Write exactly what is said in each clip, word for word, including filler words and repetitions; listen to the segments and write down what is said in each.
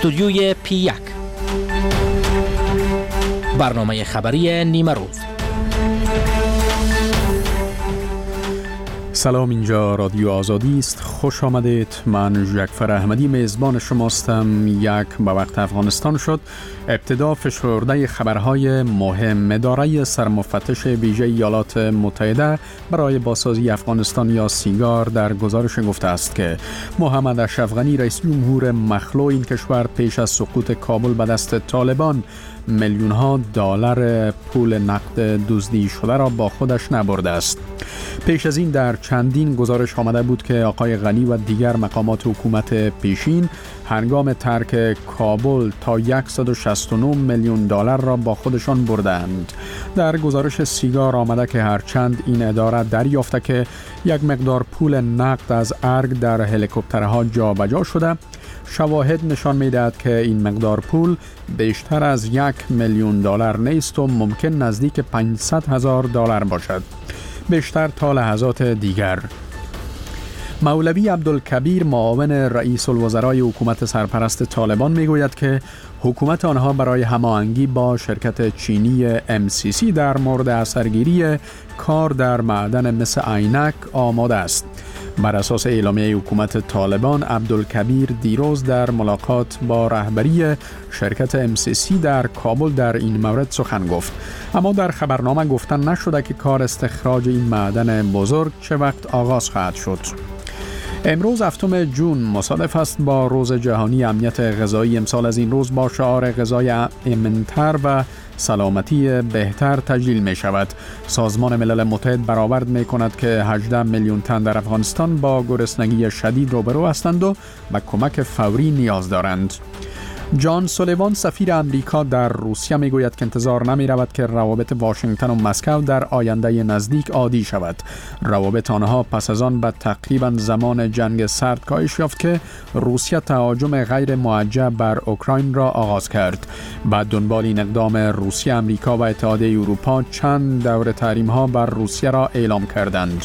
استودیوی پی یک، برنامه خبری نیمه روز. سلام، اینجا رادیو آزادی است. خوش آمدید. من ژکفر احمدی میزبان شماستم. یک به وقت افغانستان شد. ابتدا فشرده خبرهای مهم. اداره سرمفتش ویژه ایالات متحده برای بازسازی افغانستان یا سیگار در گزارش گفته است که محمد اشرف غنی رئیس جمهور مخلوع این کشور پیش از سقوط کابل به دست طالبان میلیون ها دلار پول نقد دزدی شده را با خودش نبرده است. پیش از این در چندین گزارش آمده بود که آقای غنی و دیگر مقامات حکومت پیشین هنگام ترک کابل تا صد و شصت و نه میلیون دلار را با خودشان بردند. در گزارش سیگار آمده که هرچند این اداره دریافته که یک مقدار پول نقد از ارگ در هلیکوپترها جابجا شده، شواهد نشان می‌دهد که این مقدار پول بیشتر از یک میلیون دلار نیست و ممکن نزدیک پانصد هزار دلار باشد. بیشتر تا لحظات دیگر. مولوی عبدالکبیر معاون رئیس الوزرای حکومت سرپرست طالبان میگوید که حکومت آنها برای هماهنگی با شرکت چینی ام سی سی در مورد اثرگیری کار در معدن مس عینک آماده است. بر اساس اعلامیه حکومت طالبان، عبدالکبیر دیروز در ملاقات با رهبری شرکت ام سی سی در کابل در این مورد سخن گفت. اما در خبرنامه گفتن نشده که کار استخراج این معدن بزرگ چه وقت آغاز خواهد شد. امروز هفتم ژوئن مصادف است با روز جهانی امنیت غذایی. امسال از این روز با شعار غذای امن‌تر و سلامتی بهتر تجلیل می شود. سازمان ملل متحد برآورد می کند که هجده میلیون تن در افغانستان با گرسنگی شدید روبرو هستند و به کمک فوری نیاز دارند. جان سولیوان سفیر امریکا در روسیه می گوید که انتظار نمی رود که روابط واشنگتن و مسکو در آینده نزدیک عادی شود. روابط آنها پس از آن به تقریبا زمان جنگ سرد کاهش یافت که روسیه تهاجم غیر موجه بر اوکراین را آغاز کرد. بعد دنبال این اقدام روسیه، امریکا و اتحادیه اروپا چند دور تحریم ها بر روسیه را اعلام کردند.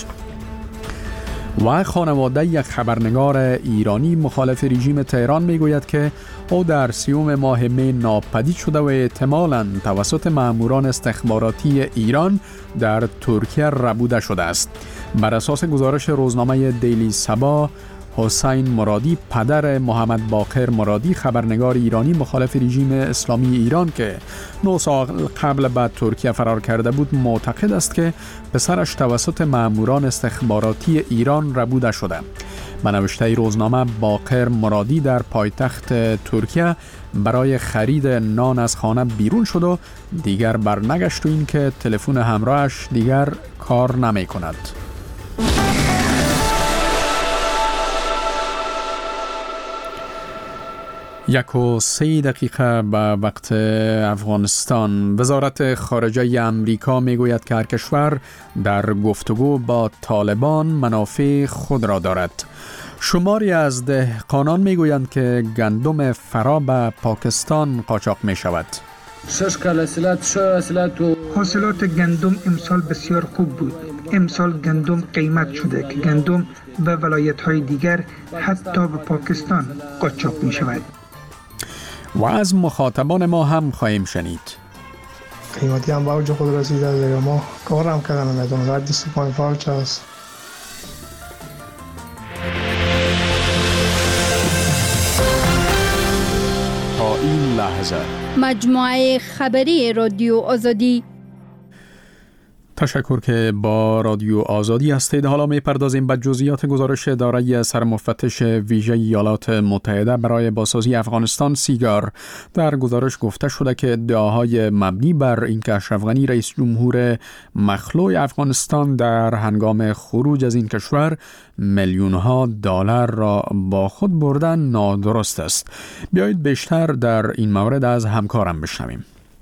و خانواده یک خبرنگار ایرانی مخالف رژیم تهران میگوید که او در سیوم ماه می ناپدید شده و احتمالاً توسط ماموران استخباراتی ایران در ترکیه ربوده شده است. بر اساس گزارش روزنامه دیلی صباح، حسین مرادی پدر محمد باقر مرادی خبرنگار ایرانی مخالف رژیم اسلامی ایران که نه سال قبل به ترکیه فرار کرده بود معتقد است که پسرش توسط ماموران استخباراتی ایران ربوده شده. به نوشته روزنامه، باقر مرادی در پایتخت ترکیه برای خرید نان از خانه بیرون شد و دیگر برنگشت و این که تلفن همراهش دیگر کار نمی کند. یک و سه دقیقه به وقت افغانستان. وزارت خارجه امریکا میگوید که هر کشور در گفتگو با طالبان منافع خود را دارد. شماری از دهقانان میگویند که گندم فرا به پاکستان قاچاق می شود. حاصلات گندم امسال بسیار خوب بود. امسال گندم قیمت شده که گندم به ولایت‌های دیگر حتی به پاکستان قاچاق می شود. و از مخاطبان ما هم خواهیم شنید. قیمتی هم به اوج خود رسیده دیگه. ما کار هم کردن ندارم. رد استفاده فالچ است. تا این لحظه مجموعه خبری رادیو آزادی. تشکر که با رادیو آزادی هستید. حالا می‌پردازیم به جزئیات گزارش اداره سرمفتش ویژه ایالات متحده برای بازسازی افغانستان سیگار. در گزارش گفته شده که ادعاهای مبنی بر اینکه اشرف غنی رئیس جمهور مخلوع افغانستان در هنگام خروج از این کشور میلیون‌ها دلار را با خود بردن نادرست است. بیایید بیشتر در این مورد از همکارم بشنویم.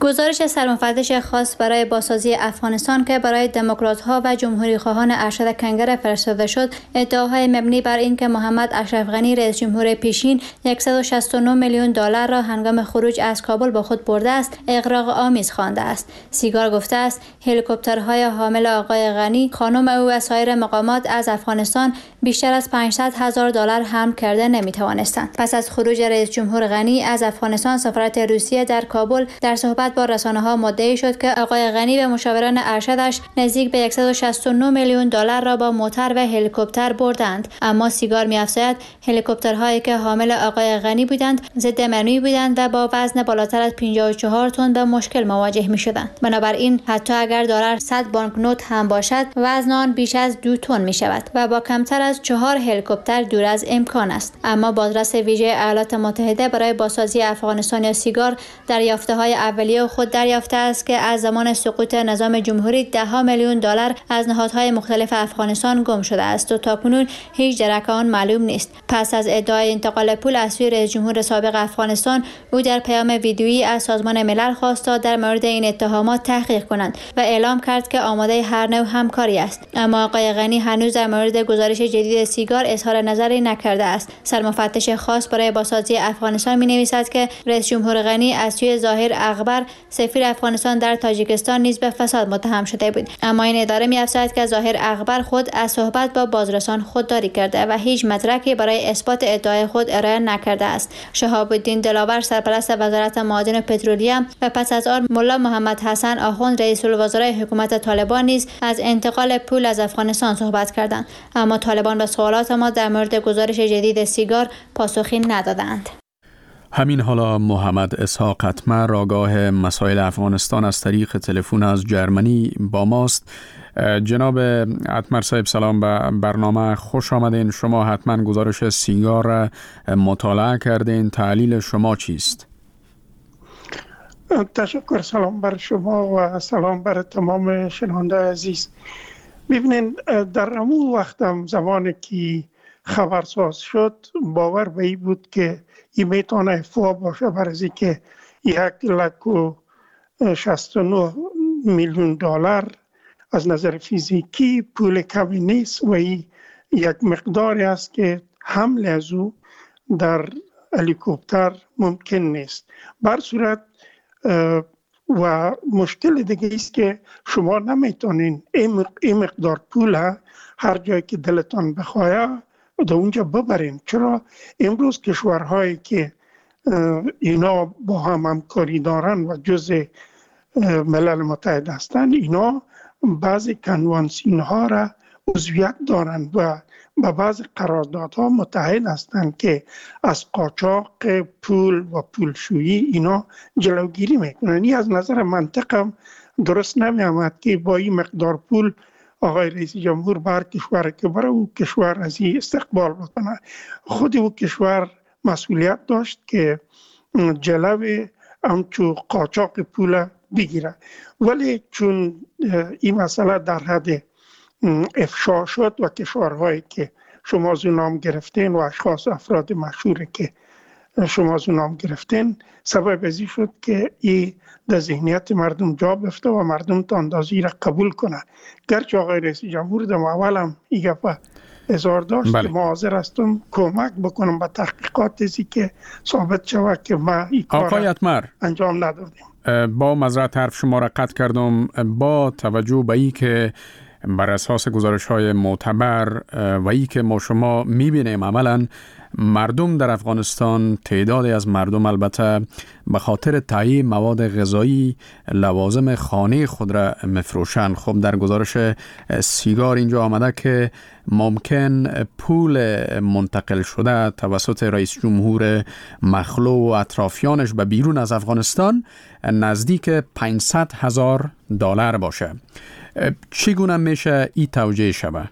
گزارش سرمفتش خاص برای بازسازی افغانستان که برای دموکرات‌ها و جمهوری‌خواهان ارشد کنگر فرستاده شد، ادعاهای مبنی بر اینکه محمد اشرف غنی رئیس جمهور پیشین صد و شصت و نه میلیون دلار را هنگام خروج از کابل با خود برده است، اغراق آمیز خوانده است. سیگار گفته است هلیکوپترهای حامل آقای غنی، خانم او و سایر مقامات از افغانستان بیشتر از پانصد هزار دلار حمل کرده نمی‌توانستند. پس از خروج رئیس جمهور غنی از افغانستان، سفارت روسیه در کابل در صحبت با رسانه‌ها مدعی شد که آقای غنی و مشاوران ارشدش نزدیک به صد و شصت و نه میلیون دلار را با موتر و هلیکوپتر بردند. اما سیگار می‌افزاید هلیکوپترهایی که حامل آقای غنی بودند ضد منوی بودند و با وزن بالاتر از پنجاه و چهار تن به مشکل مواجه می‌شدند. بنابراین حتی اگر دلار صد بانکنوت هم باشد، وزن آن بیش از دو تن می‌شود و با کمتر از چهار هلیکوپتر دور از امکان است. اما بازرس ویژه ایالات متحده برای بازسازی افغانستان یا سیگار در یافته‌های اولیه خود دریافته است که از زمان سقوط نظام جمهوری ده ها میلیون دلار از نهادهای مختلف افغانستان گم شده است و تاکنون هیچ درک آن معلوم نیست. پس از ادعای انتقال پول از سوی رئیس جمهور سابق افغانستان، او در پیام ویدیویی از سازمان ملل خواست تا در مورد این اتهامات تحقیق کنند و اعلام کرد که آماده هر نوع همکاری است. اما آقای غنی هنوز در مورد گزارش جدید سیگار اظهار نظری نکرده است. سرمفتش خاص برای بازسازی افغانستان می‌نویسد که رئیس جمهور غنی از سوی ظاهر اغبر، سفیر افغانستان در تاجیکستان، نیز به فساد متهم شده بود. اما این اداره می‌افزاید که ظاهر اغبر خود از صحبت با بازرسان خودداری کرده و هیچ مدرکی برای اثبات ادعای خود ارائه نکرده است. شهاب الدین دلاور، سرپرست وزارت معادن و پترولیوم، و پس از آن ملا محمد حسن آخوند، رئیس الوزرای حکومت طالبان، نیز از انتقال پول از افغانستان صحبت کردند. اما طالبان به سوالات ما در مورد گزارش جدید سیگار پاسخی ندادند. همین حالا محمد اسحاق اتمر، آگاه مسائل افغانستان، از طریق تلفن از جرمنی با ماست. جناب اتمر صاحب، سلام، به برنامه خوش آمدین. شما حتما گزارش سیگار را مطالعه کردین. تحلیل شما چیست؟ تشکر. سلام بر شما و سلام بر تمام شنونده عزیز. ببینید، در همون وقتم زمانی که خبرساز شد، باور به این بود که این میتونه افوا باشه، برای که یک لک و شصت و نه میلیون دلار از نظر فیزیکی پول کمی نیست و این یک مقداری است که حمل از او در هلیکوپتر ممکن نیست. بر صورت و مشکل دیگه است که شما نمیتونین این مقدار پول هر جایی که دلتان بخواه در اونجا ببرین. چرا امروز کشورهایی که اینا با هم همکاری دارن و جزء ملل متحد هستند، اینا بعضی کنوانسیون ها را عضویت دارند و با بعضی قراردادها متحد هستند که از قاچاق پول و پولشویی اینا جلوگیری میکنن. این از نظر منطقم درست نمیامد که با این مقدار پول آقای رئیس جمهور بر کشور که برای او کشور از این استقبال بکنه. خود او کشور مسئولیت داشت که جلوی همچو قاچاق پول بگیره، ولی چون این مسئله در حد افشا شد و کشورهایی که شما از نام گرفتین و اشخاص افراد مشهوری که شما از نام گرفتین، سبب ازی شد که این در ذهنیت مردم جا بفته و مردم تا اندازی را قبول کنه. گرچه آقای رئیس جمهور در اولم این گفت اظهار داشت بله. که ما حاضر هستم کمک بکنم به تحقیقات ازی که ثابت شود که ما این کار انجام ندادیم. با معذرت حرف شما را قطع کردم. با توجه به این که بر اساس گزارش های معتبر و ای که ما شما میبینیم عملا مردم در افغانستان، تعدادی از مردم البته به خاطر تهیه مواد غذایی لوازم خانه خود را مفروشن. خب در گزارش سیگار اینجا آمده که ممکن پول منتقل شده توسط رئیس جمهور مخلو و اطرافیانش به بیرون از افغانستان نزدیک پانصد هزار دلار باشه. چگونه میشه ای توجیه شود؟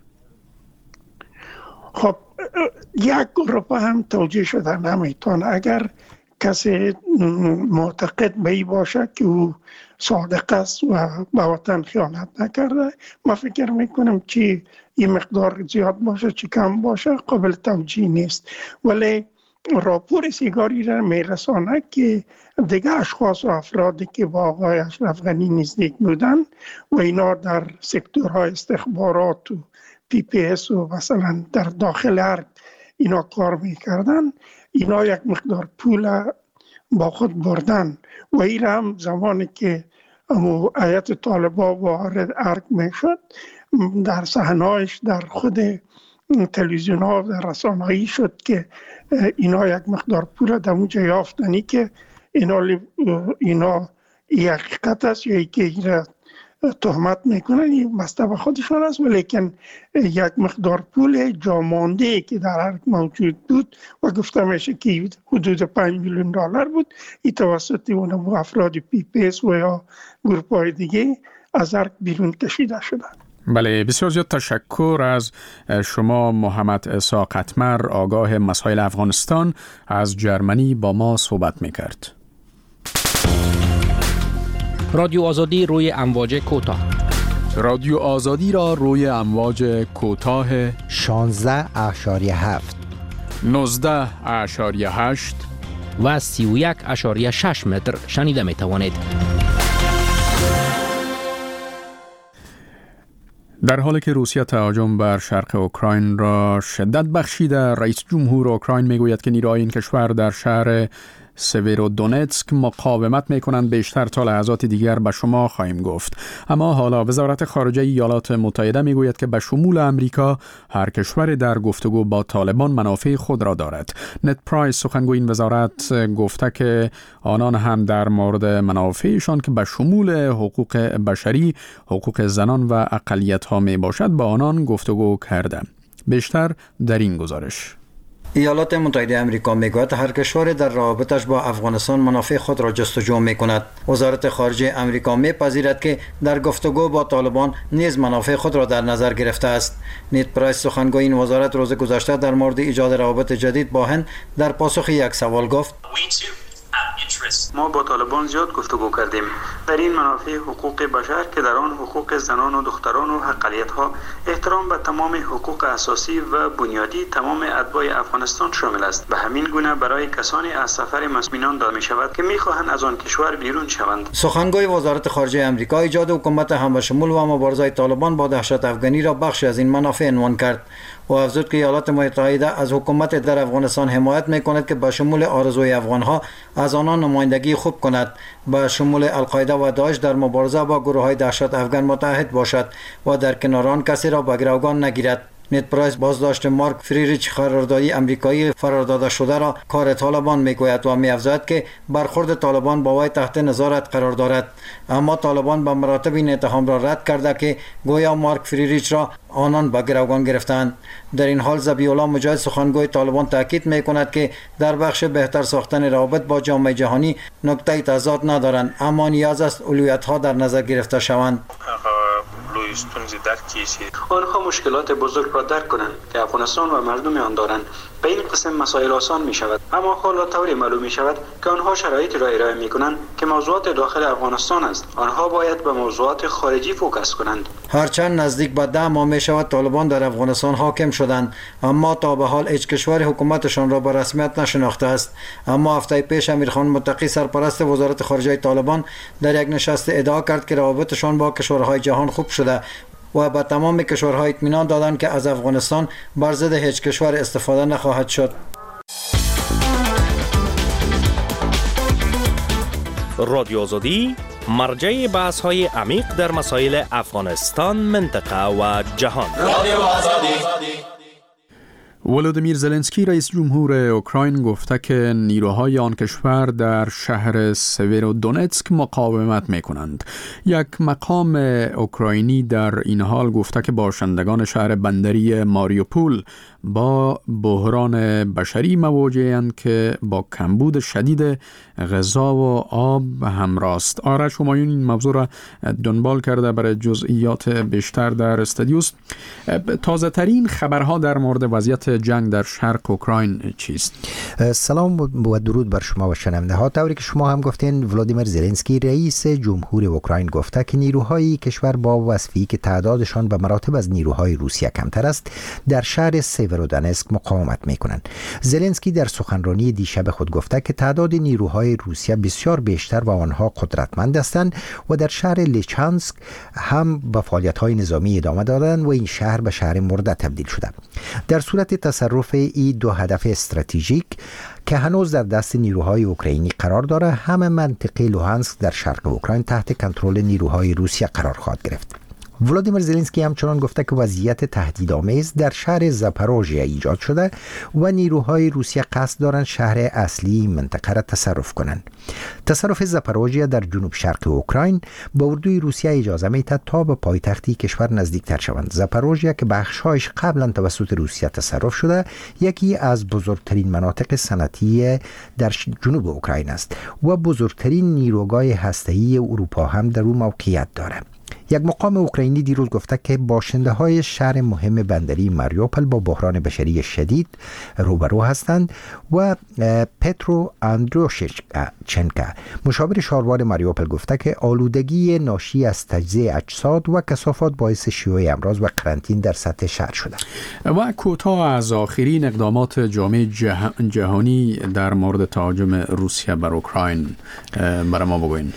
خب یک گروه هم توجیه شده نمیتونه. اگر کسی معتقد به ای باشه که او صادق است و به وطن خیانت نکرده، ما فکر میکنم که این مقدار زیاد باشه چی کم باشه قابل توجیه نیست. ولی راپور سیگاری را میرساند که دیگه اشخاص و افرادی که با آقای اشرف غنی نزدیک بودن و اینا در سکتورهای استخبارات و پی پی اس و مثلا در داخل ارگ اینا کار میکردن، اینا یک مقدار پول با خود بردن و این هم زمانی که هیئت طالبان وارد ارگ میشد در صحنه‌اش در خود تلویزیون ها و در رسانه‌ای شد که اینا یک مقدار پول در اونجا یافتنی که اینا اینا ای حقیقت است یا ای که اینا تهمت میکنن این مستوى خودشان است، ولیکن یک مقدار پول جامانده که در ارگ موجود بود و گفته میشه که حدود پنج میلیون دلار بود، این توسط اون افراد پی پی اس و یا گروپ های دیگه از ارگ بیرون کشیده شدن. بله، بسیار زیاد تشکر از شما محمد عیسی قطمر، آگاه مسائل افغانستان از جرمنی با ما صحبت میکرد. رادیو آزادی روی امواج کوتاه. رادیو آزادی را روی امواج کوتاه شانزده اشاریه هفت، نوزده اشاریه هشت و سی و یک اشاریه شش متر شنیده می توانید. در حالی که روسیه تهاجم بر شرق اوکراین را شدت بخشیده، رئیس جمهور اوکراین میگوید که نیروهای این کشور در شهر سویرودونتسک مقاومت میکنند. بیشتر تا لحظات دیگر به شما خواهیم گفت. اما حالا وزارت خارجه ایالات متحده میگوید که به شمول امریکا هر کشور در گفتگو با طالبان منافع خود را دارد. نت پرایس سخنگوی این وزارت گفته که آنان هم در مورد منافعشان که به شمول حقوق بشری، حقوق زنان و اقلیت‌ها می باشد با آنان گفتگو کرده. بیشتر در این گزارش. ایالات متحده آمریکا میگوید هر کشور در رابطش با افغانستان منافع خود را جستجو میکند. وزارت خارجه آمریکا میپذیرد که در گفتگو با طالبان نیز منافع خود را در نظر گرفته است. نیت پرایس سخنگوی این وزارت روز گذشته در مورد ایجاد روابط جدید با هند در پاسخ یک سوال گفت: ما با طالبان زیاد گفتگو کردیم در این منافع حقوق بشر که در آن حقوق زنان و دختران و اقلیت‌ها، احترام به تمام حقوق اساسی و بنیادی تمام اتباع افغانستان شامل است. به همین گونه برای کسانی از سفر مسئولان داده می شود که می‌خواهند از آن کشور بیرون شوند. سخنگوی وزارت خارجه آمریکا ایجاد حکومت همشمول و مبارزه طالبان با دهشت افغانی را بخشی از این منافع عنوان کرد و افزود که ایالات متحده از حکومت در افغانستان حمایت می‌کند که به شمول آرزوی افغان‌ها از آنان نمایندگی خوب کند، به شمول القاعده و داعش در مبارزه با گروه‌های دهشت افغان متحد باشد و در کنار آن کسی را به گروگان نگیرد. نیت پرایس بازداشت مارک فریریچ قراردادی آمریکایی فرار داده شده را کار طالبان میگوید و می‌افزاید که برخورد طالبان با وی تحت نظارت قرار دارد. اما طالبان به مراتب این اتهام را رد کرده که گویا مارک فریریچ را آنان به گروگان گرفتند. در این حال ذبیح الله مجاهد سخنگوی طالبان تاکید می‌کند که در بخش بهتر ساختن روابط با جامعه جهانی نکته تضاد ندارند، اما نیاز است اولویت‌ها در نظر گرفته شوند. آنها مشکلات بزرگ را درک کنند که افغانستان و مردم آن دارند. به این قسم مسائل آسان می شود، اما حالا طوری معلوم می شود که آنها شرایطی را ارائه می کنند که موضوعات داخل افغانستان است. آنها باید به موضوعات خارجی فوکس کنند. هرچند نزدیک به ده ماه می شود طالبان در افغانستان حاکم شدند، اما تا به حال هیچ کشور حکومتشان را به رسمیت نشناخته است. اما هفته پیش امیرخان متقی سرپرست وزارت خارجه طالبان در یک نشست ادعا کرد که روابطشان با کشورهای جهان خوب شده و به تمام کشورها اطمینان دادند که از افغانستان بر ضد هیچ کشور استفاده نخواهد شد. رادیو آزادی مرجع بحث های عمیق در مسائل افغانستان، منطقه و جهان. رادیو آزادی. ولودیمیر زلنسکی رئیس جمهور اوکراین گفته که نیروهای آن کشور در شهر سویرودونتسک مقاومت می‌کنند. یک مقام اوکراینی در این حال گفته که باشندگان شهر بندری ماریوپول با بحران بشری مواجه‌اند که با کمبود شدید غذا و آب همراه است. آرش همایون این موضوع را دنبال کرده، برای جزئیات بیشتر در استودیوست. تازه ترین خبرها در مورد وضعیت جنگ در شرق اوکراین چیست؟ سلام و درود بر شما و شنونده ها. طوری که شما هم گفتین، ولادیمیر زلنسکی رئیس جمهور اوکراین گفته که نیروهای کشور با وصفی که تعدادشان به مراتب از نیروهای روسیه کمتر است در شهر سیورودانسک مقاومت میکنند. زلنسکی در سخنرانی دیشب خود گفته که تعداد نیروهای روسیه بسیار بیشتر و آنها قدرتمند هستند و در شهر لیچانسک هم به فعالیت‌های نظامی ادامه دادند و این شهر به شهر مرده تبدیل شده. در صورت تصرف این دو هدف استراتژیک که هنوز در دست نیروهای اوکراینی قرار داره، همه منطقه لوهانسک در شرق اوکراین تحت کنترل نیروهای روسیه قرار خواهد گرفت. ولادیمیر زلنسکی همچنان گفته که وضعیت تهدیدآمیز در شهر زاپاروژیا ایجاد شده و نیروهای روسیه قصد دارند شهر اصلی منطقه را تصرف کنند. تصرف زاپاروژیا در جنوب شرق اوکراین به اردوی روسیه اجازه می‌دهد تا به پایتختی کشور نزدیکتر شوند. زاپاروژیا که بخش‌هایش قبلا توسط روسیه تصرف شده، یکی از بزرگترین مناطق صنعتی در جنوب اوکراین است و بزرگترین نیروگاه هسته‌ای اروپا هم در او موقعیت دارد. یک مقام اوکراینی دیروز گفته که باشنده‌های شهر مهم بندری ماریوپل با بحران بشری شدید روبرو هستند و پترو اندروشچنکا مشاور شهردار ماریوپل گفته که آلودگی ناشی از تجزیه اجساد و کثافات باعث شیوع امراض و قرنطینه در سطح شهر شده. و کوتاه از آخرین اقدامات جامعه جهانی در مورد تهاجم روسیه بر اوکراین برای ما بگوین.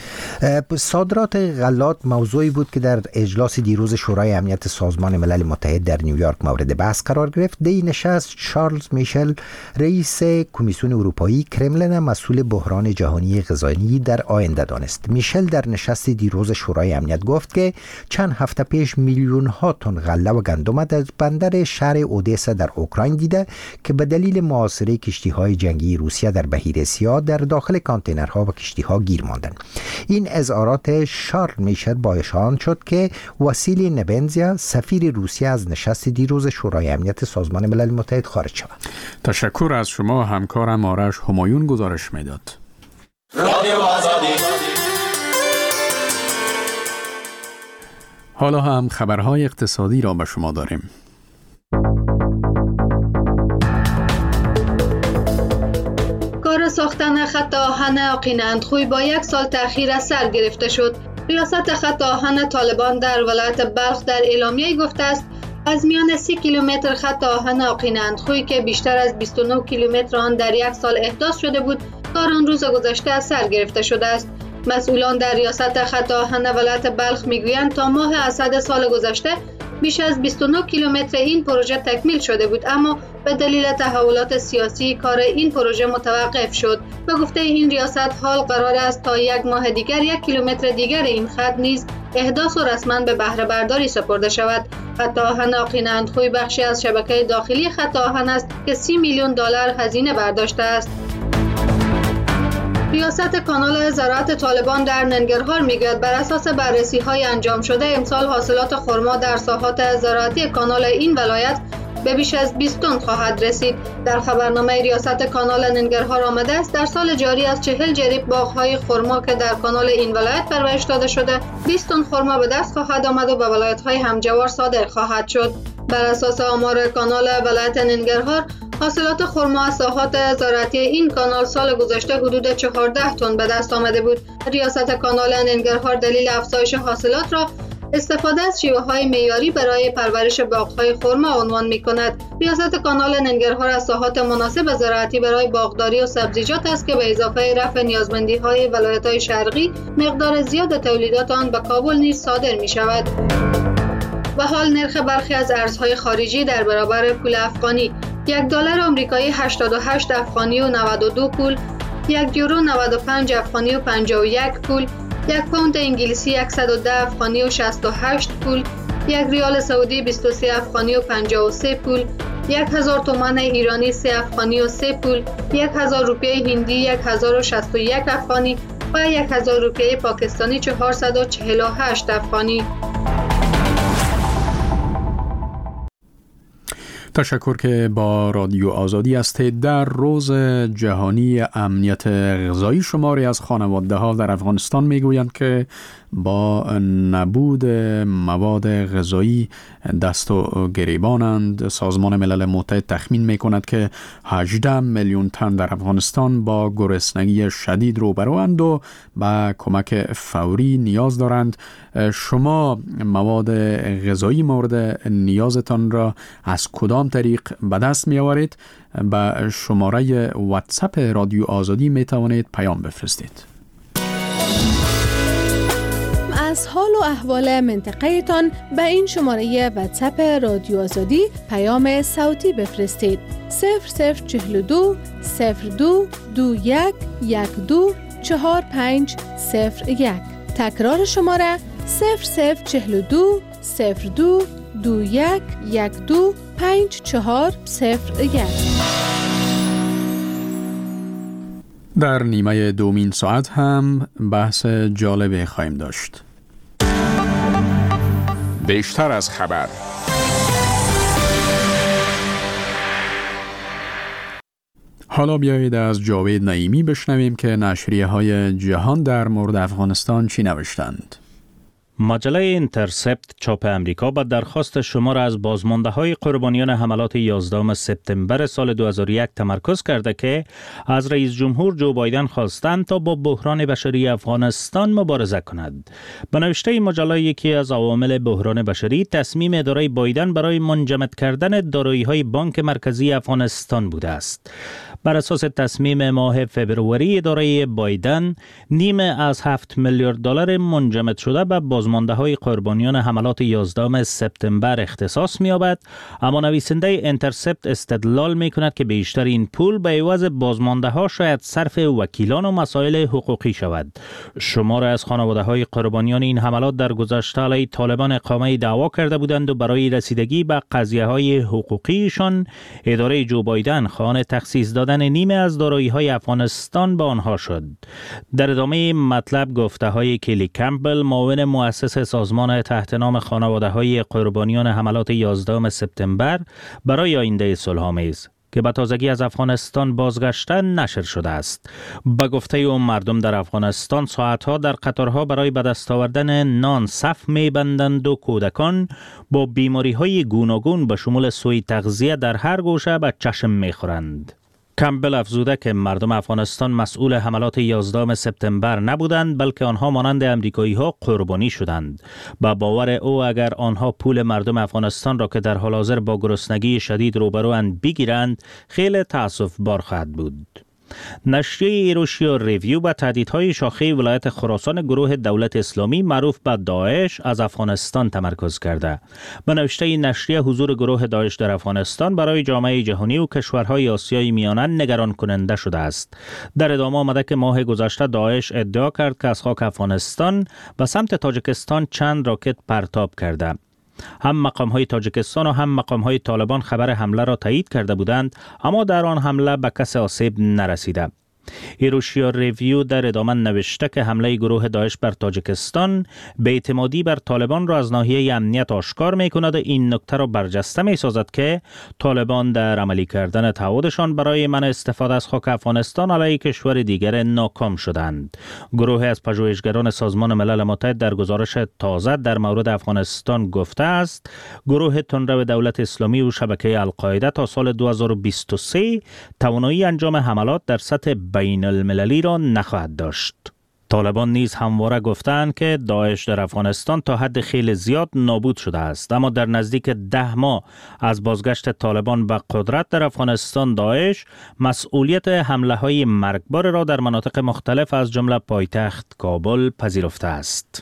صادرات غلات موضوعی بود که در اجلاس دیروز شورای امنیت سازمان ملل متحد در نیویورک مورد بحث قرار گرفت. در این نشست چارلز میشل رئیس کمیسیون اروپایی کرملین مسئول بحران جهانی غذایی در آینده دانست. میشل در نشست دیروز شورای امنیت گفت که چند هفته پیش میلیون ها تن غله و گندم در بندر شهر اودسا در اوکراین دیده که به دلیل محاصره کشتی‌های جنگی روسیه در بحیره سیاه در داخل کانتینرها و کشتی‌ها گیر ماندند. این اظهارات شارل میشل باعث آن شد که واسیلی نبنزیا سفیر روسیه از نشست دیروز شورای امنیت سازمان ملل متحد خارج شود. تشکر از شما همکارم آرش همایون گزارش میداد. رادیو آزادی. حالا هم خبرهای اقتصادی را به شما داریم. کار ساختن خط آهن آقین‌اندخوی با یک سال تأخیر از سر گرفته شد. ریاست خط آهن طالبان در ولایت بلخ در اعلامیه گفته است از میان سی کیلومتر خط آهن آقین‌اندخوی که بیشتر از بیست و نه کیلومتر آن در یک سال احداث شده بود، کار آن روز گذشته از سر گرفته شده است. مسئولان در ریاست خط آهن ولایت بلخ میگویند تا ماه اسد سال گذشته بیش از بیست و نه کیلومتر این پروژه تکمیل شده بود، اما به دلیل تحولات سیاسی کار این پروژه متوقف شد. به گفته این ریاست حال قرار است تا یک ماه دیگر یک کیلومتر دیگر این خط نیز احداث و رسما به بهره برداری سپرده شود. خط آهن آقین‌اندخوی بخشی از شبکه داخلی خط آهن است که سی میلیون دلار هزینه برداشته است. ریاست کانال زراعت طالبان در ننگرهار میگوید بر اساس بررسی‌های انجام شده امسال حاصلات خرما در ساحات زراعتی کانال این ولایت به بیش از بیست تن خواهد رسید. در خبرنامه ریاست کانال ننگرهار آمده است در سال جاری از چهل جریب باغ‌های خرما که در کانال این ولایت پرورش داده شده، بیست تن خرما به دست خواهد آمد و به ولایت‌های همجوار صادر خواهد شد. بر اساس آمار کانال ولایت ننگرهار، حاصلات خرما از ساحات زراعتی این کانال سال گذشته حدود چهارده تن به دست آمده بود. ریاست کانال ننگرهار دلیل افزایش حاصلات را استفاده از شیوه‌های معیاری برای پرورش باغ‌های خرما عنوان می‌کند. ریاست کانال ننگرهار از ساحات مناسب زراعتی برای باغداری و سبزیجات است که به اضافه رفع نیازمندی‌های ولایت‌های شرقی، مقدار زیاد تولیدات آن به کابل نیز صادر می‌شود. و حال نرخ برخی از ارزهای خارجی در برابر پول افغانی: یک دلار آمریکایی هشتاد و هشت افغانی و نود و دو پول، یک یورو نود و پنج افغانی و پنجاه و یک پول، یک پوند انگلیسی صد و ده افغانی و شصت و هشت پول، یک ریال سعودی بیست و سه افغانی و پنجاه و سه پول، یک هزار تومان ایرانی سه افغانی و سه پول، یک هزار روپیه هندی یک هزار و شصت و یک افغانی و یک هزار روپیه پاکستانی چهارصد و چهل و هشت افغانی. تشکر که با رادیو آزادی هستید. در روز جهانی امنیت غذایی شماری از خانواده ها در افغانستان میگویند که با نبود مواد غذایی دست و گریبانند. سازمان ملل متحد تخمین میکند که هجده میلیون تن در افغانستان با گرسنگی شدید روبروند و به کمک فوری نیاز دارند. شما مواد غذایی مورد نیازتان را از کدام طریق به دست می آورید؟ به شماره واتساپ رادیو آزادی می توانید پیام بفرستید. از حال و احوال منطقه تان به این شماره واتساپ رادیو آزادی پیام صوتی بفرستید. صفر صفر چهل و دو صفر دو دو یک یک دو چهار پنج صفر یک. تکرار شماره صفر صفر چهل و دو صفر دو دو یک یک دو پنج چهار صفر یک. در نیمه دومین ساعت هم بحث جالبی خواهیم داشت. بیشتر از خبر. حالا بیایید از جاوید نعیمی بشنویم که نشریه های جهان در مورد افغانستان چی نوشتند. مجله اینترسپت چاپ امریکا با درخواست شمار از بازمانده های قربانیان حملات یازدهم سپتامبر سال دو هزار و یک تمرکز کرده که از رئیس جمهور جو بایدن خواستند تا با بحران بشری افغانستان مبارزه کند. به نوشته این مجله یکی از عوامل بحران بشری تصمیم اداره بایدن برای منجمد کردن دارایی های بانک مرکزی افغانستان بوده است. بر اساس تصمیم ماه فبروری اداره بایدن، نیمه از هفت میلیارد دلار منجمد شده به بازمانده های قربانیان حملات یازدهم سپتامبر اختصاص می‌یابد، اما نویسنده اینترسپت استدلال می‌کند که بیشتر این پول به عوض بازمانده ها شاید صرف وکیلان و مسائل حقوقی شود. شمار از خانواده های قربانیان این حملات در گذشته علیه طالبان اقامه دعوا کرده بودند و برای رسیدگی به قضیه های حقوقیشان اداره جو بایدن خواهان تخصیص دادن نیمه از دارایی‌های افغانستان به آنها شد. در ادامه مطلب گفته های کلی کمپبل، معاون مؤسس سازمان تحت نام خانواده‌های قربانیان حملات یازدهم سپتامبر برای آینده صلح‌آمیز که به تازگی از افغانستان بازگشتن نشر شده است. به گفته او مردم در افغانستان ساعتها در قطارها برای به دست آوردن نان صف می‌بندند و کودکان با بیماری‌های گوناگون به شمول سوء تغذیه در هر گوشه به چشم می‌خورند. کمبل افزوده که مردم افغانستان مسئول حملات یازدهم سپتامبر نبودند، بلکه آنها مانند امریکایی‌ها قربانی شدند. با باور او اگر آنها پول مردم افغانستان را که در حال حاضر با گرسنگی شدید روبروند بگیرند، خیلی تأسف‌بار خواهد بود. نشریه ایروشیا ریویو با تهدیدهای شاخه ولایت خراسان گروه دولت اسلامی معروف به داعش از افغانستان تمرکز کرده. به نوشته نشریه حضور گروه داعش در افغانستان برای جامعه جهانی و کشورهای آسیای میانه نگران کننده شده است. در ادامه آمده که ماه گذشته داعش ادعا کرد که از خاک افغانستان به سمت تاجیکستان چند راکت پرتاب کرده. هم مقام‌های تاجیکستان و هم مقام‌های طالبان خبر حمله را تایید کرده بودند، اما در آن حمله به کسی آسیب نرسیده. ایروشیا ریویو در ادامه نوشته که حمله گروه داعش بر تاجیکستان بی‌اعتمادی بر طالبان را از ناحیه امنیت آشکار می‌کند و این نکته را برجسته می‌سازد که طالبان در عملی کردن تعهدشان برای منع استفاده از خاک افغانستان علیه کشور دیگر ناکام شدند. گروه از پژوهشگران سازمان ملل متحد در گزارش تازه در مورد افغانستان گفته است گروه تندرو دولت اسلامی و شبکه القاعده تا سال دو هزار و بیست و سه توانایی انجام حملات در سطح بین المللی را نخواهد داشت. طالبان نیز همواره گفتند که داعش در افغانستان تا حد خیلی زیاد نابود شده است، اما در نزدیک ده ماه از بازگشت طالبان به قدرت در افغانستان داعش مسئولیت حمله های مرگبار را در مناطق مختلف از جمله پایتخت کابل پذیرفته است.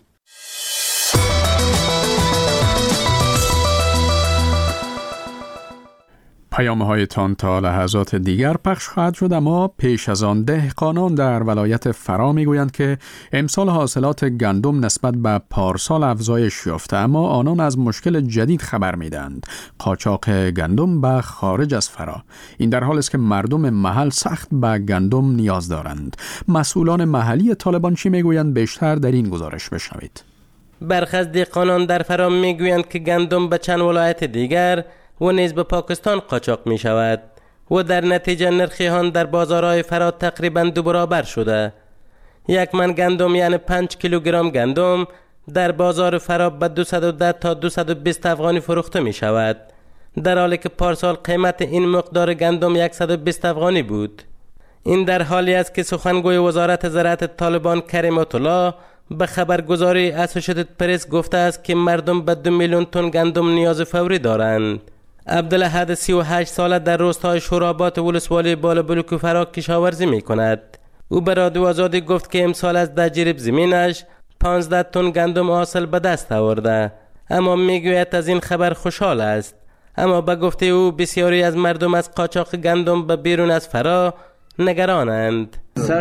پیام‌هایتان تا لحظات دیگر پخش خواهد شد، اما پیش از آن دهقانان در ولایت فرا میگویند که امسال حاصلات گندم نسبت به پارسال افزایش یافته، اما آنان از مشکل جدید خبر میدهند: قاچاق گندم به خارج از فرا. این در حالی است که مردم محل سخت به گندم نیاز دارند. مسئولان محلی طالبان چی میگویند؟ بیشتر در این گزارش بشنوید. برخی از دهقانان در فرا میگویند که گندم به چند ولایت دیگر و نیز به پاکستان قاچاق می شود و در نتیجه نرخ آن در بازارهای فرا تقریباً دو برابر شده. یک من گندم یعنی پنج کیلوگرم گندم در بازار فرا به دویست و ده تا دویست و بیست افغانی فروخته می شود، در حالی که پارسال قیمت این مقدار گندم صد و بیست افغانی بود. این در حالی است که سخنگوی وزارت زراعت طالبان کریم آتولا به خبرگزاری اسوسییتد پرس گفته است که مردم به دو میلیون تن گندم نیاز فوری دارند. عبدالاحد سی و هشت ساله در روستای شوراباد ولسوالی بالابلوک فرا کشاورزی می کند. او به رادیو آزادی گفت که امسال از ده جریب زمینش پانزده تن گندم حاصل به دست آورده، اما میگوید از این خبر خوشحال است. اما به گفته او بسیاری از مردم از قاچاق گندم به بیرون از فرا نگرانند.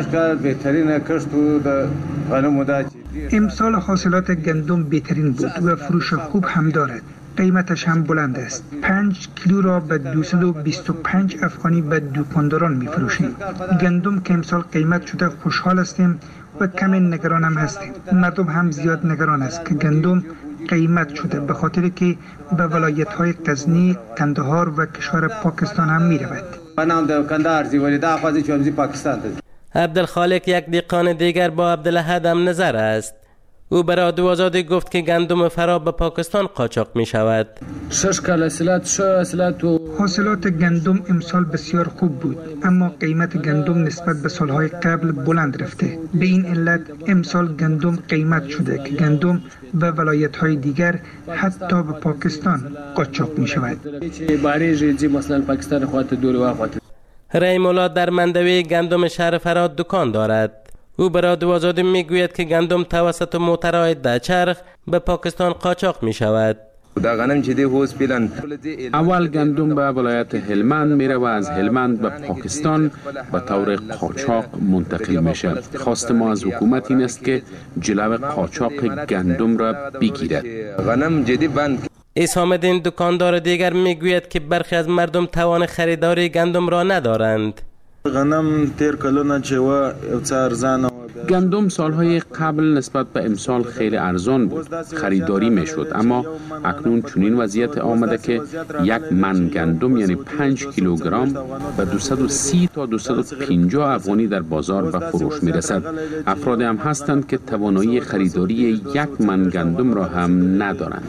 امسال حاصلات گندم بهترین بود و فروش خوب هم دارد. قیمتش هم بلند است. پنج کیلو را به دویست و بیست و پنج افغانی به دکانداران می فروشیم. گندم که امسال قیمت شده خوشحال هستیم و کمی نگران هم هستیم. مردم هم زیاد نگران است که گندم قیمت شده به خاطر که به ولایت های غزنی، کندهار و کشور پاکستان هم می رود. عبدالخالق یک دیقان دیگر با عبدالاحد هم نظر است. او به رادیو آزادی گفت که گندم فرا به پاکستان قاچاق می شود. حاصلات گندم امسال بسیار خوب بود، اما قیمت گندم نسبت به سالهای قبل بلند رفته. به این علت امسال گندم قیمت شده که گندم به ولایت های دیگر حتی به پاکستان قاچاق می شود. ریمولا در مندوی گندم شهر فرا دکان دارد. او به رادیو آزادی میگوید که گندم توسط موترهای دچرخ به پاکستان قاچاق می شود. اول گندم به ولایت هلمند میره و از هلمند به پاکستان به طور قاچاق منتقل میشه. خواست ما از حکومت این است که جلو قاچاق گندم را بگیرد. اسامالدین دکاندار دیگر میگوید که برخی از مردم توان خریداری گندم را ندارند. گندم سالهای قبل نسبت به امسال خیلی ارزان بود، خریداری میشد، اما اکنون چنین وضعیت آمده که یک من گندم یعنی پنج کیلوگرم به دویست و سی تا دویست و پنجاه افغانی در بازار به فروش میرسد. افراد هم هستند که توانایی خریداری یک من گندم را هم ندارند.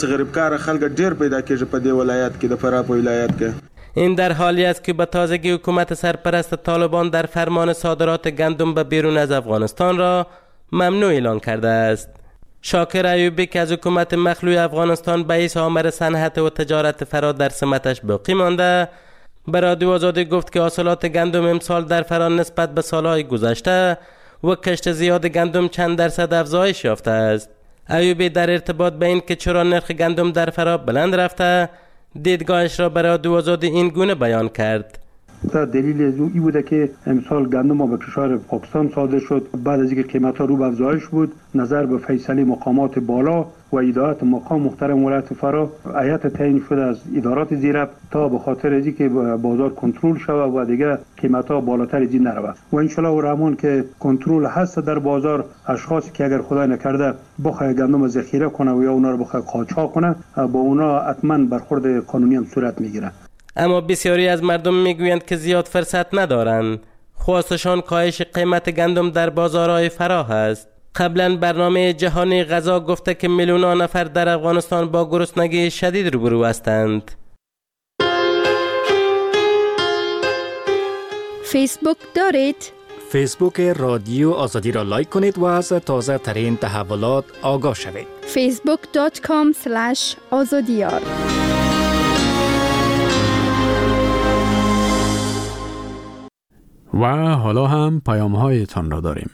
این در حالی است که به تازگی حکومت سرپرست طالبان در فرمان صادرات گندم به بیرون از افغانستان را ممنوع اعلان کرده است. شاکر ایوبی که از حکومت مخلوع افغانستان به حیث آمر صنعت و تجارت فرا در سمتش باقی مانده، به رادیو آزادی گفت که حاصلات گندم امسال در فرا نسبت به سالهای گذشته و کشت زیاد گندم چند درصد افزایش یافته است. ایوبی در ارتباط به این که چرا نرخ گندم در فرا بلند رفته، دیدگاهش را برای رادیو آزادی این گونه بیان کرد. دلیل از او ای بوده که امسال گندم به کشور پاکستان صادر شد. بعد از اینکه قیمت‌ها رو به افزایش بود، نظر به فیصله مقامات بالا و ادارات مقام محترم ولایت فرا، هیئت تعیین شده از ادارات زیرب تا به خاطر از اینکه بازار کنترل شود و دیگه قیمت‌ها بالاتر از این نرود. و ان شاء الله الرحمن که کنترل هست در بازار، اشخاصی که اگر خدای نکرده بخواد گندم ذخیره کنه و یا اونا رو بخواد قاچاق کنه، با اونا حتما برخورد قانونی هم صورت میگیره. اما بسیاری از مردم میگویند که زیاد فرصت ندارند. خواستشان کاهش قیمت گندم در بازارهای فرا است. قبلا برنامه جهانی غذا گفته که میلیون‌ها نفر در افغانستان با گرسنگی شدید روبرو هستند. فیسبوک دارید؟ فیسبوک رادیو آزادی را لایک کنید و از تازه ترین تحولات آگاه شوید. فیسبوک دات کام اسلش آزادیار. و حالا هم پیام هایتان را داریم.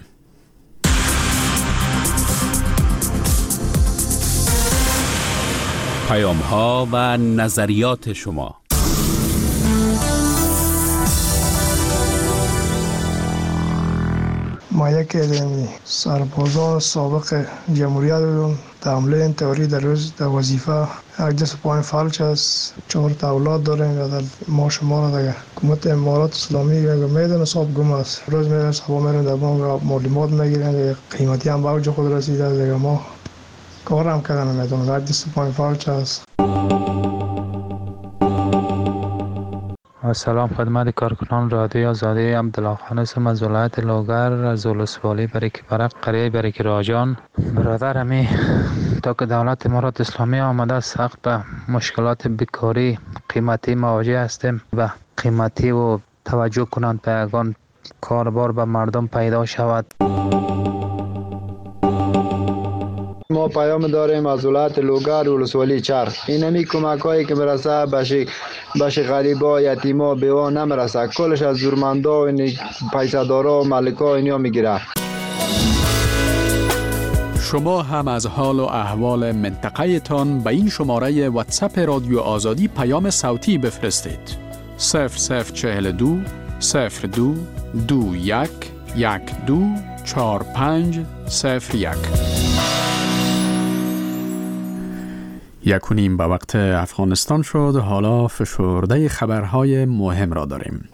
پیام ها و نظریات شما. ما یکی از سربازان سابق جمهوریت بودم. در حمله تئوری در روز در وظیفه یک دست پایین فلج است. چهار تا اولاد داریم و در ما شما را دیگه حکومت امارات اسلامی میدونه صاحب گم است. روز میرن صبح میرن در بانک معلومات میگیرن، قیمتی هم به اوج خود رسیده دیگه. ما کار هم کردن نمیدونم. یک دست پایین فلج است. سلام خدمت کارکنان رادیو آزادی. عبدالله خان هستم از ولایت لوگر، از ولسوالی بریک برق، قریه بریک راجان. برادر امی تا که دولت امارات اسلامی آمده سخت به مشکلات بیکاری قیمتی مواجه هستیم و قیمتی و توجه کنند به یگان کاربار به مردم پیدا شود. ما پیام داریم از ولایت لوگر و ولسوالی چرخ. اینمی کمک هایی که برسه بشه بشه غریبا، یتیما، بیوا نمیرسه. کلش از زورمندا و پیسدارا و ملکا اینیا میگیره. شما هم از حال و احوال منطقه تان به این شماره واتساپ رادیو آزادی پیام صوتی بفرستید. صفر صفر چهل دو صفر دو دو یک یک دو چهار پنج صفر یک. یک و نیم به وقت افغانستان شد. حالا فشرده خبرهای مهم را داریم.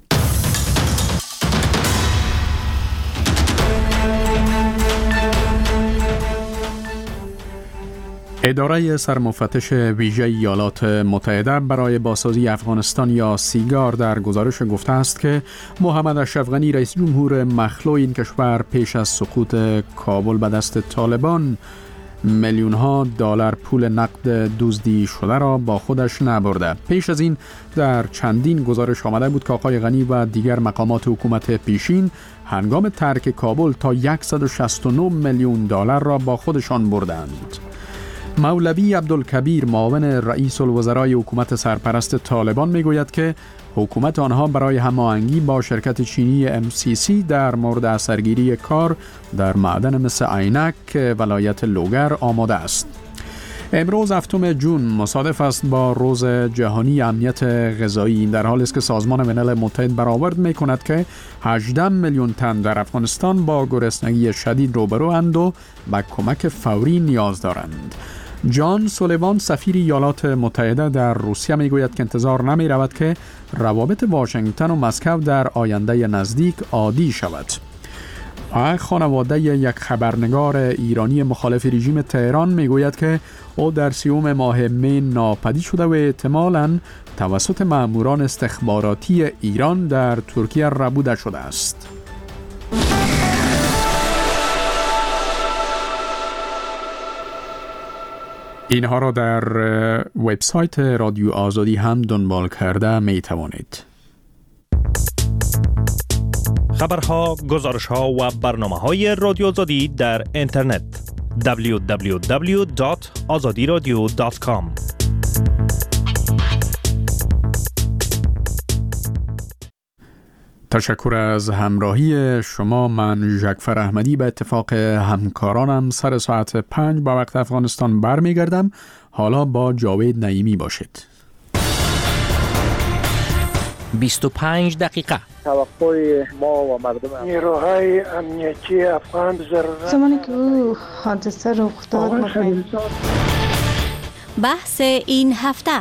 اداره سرمفتش ویژه ایالات متحده برای بازسازی افغانستان یا سیگار در گزارش گفته است که محمد اشرف غنی رئیس جمهور مخلوع این کشور پیش از سقوط کابل به دست طالبان میلیون ها دلار پول نقد دزدی شده را با خودش نبرده. پیش از این در چندین گزارش آمده بود که آقای غنی و دیگر مقامات حکومت پیشین هنگام ترک کابل تا صد و شصت و نه میلیون دلار را با خودشان بردند. مولوی عبدالکبیر معاون رئیس الوزرای حکومت سرپرست طالبان میگوید که حکومت آنها برای هماهنگی با شرکت چینی ام سی سی در مورد اثرگیری کار در معدن مس عینک ولایت لوگر آماده است. امروز هفتم جون مصادف است با روز جهانی امنیت غذایی، در حالی است که سازمان ملل متحد برآورد می‌کند که هجده میلیون تن در افغانستان با گرسنگی شدید روبروند و به کمک فوری نیاز دارند. جان سولیوان سفیر ایالات متحده در روسیه میگوید که انتظار نمی رود که روابط واشنگتن و مسکو در آینده نزدیک عادی شود. خانواده یک خبرنگار ایرانی مخالف رژیم تهران میگوید که او در سیوم ماه می ناپدید شده و احتمالاً توسط ماموران استخباراتی ایران در ترکیه ربوده شده است. اینها را در وبسایت رادیو آزادی هم دنبال کرده می توانید. خبرها، گزارشها و برنامه‌های رادیو آزادی در اینترنت دبلیو دبلیو دبلیو دات آزادی رادیو دات کام. تشکر از همراهی شما. من ژکفر احمدی به اتفاق همکارانم سر ساعت پنج با وقت افغانستان برمیگردم. حالا با جاوید نعیمی باشید. بیست و پنج دقیقه. توقع ما و مردم نیروهای امنیتی افغان ضرورت زمانی که او حادثه رخ داد مخیر. بحث این هفته.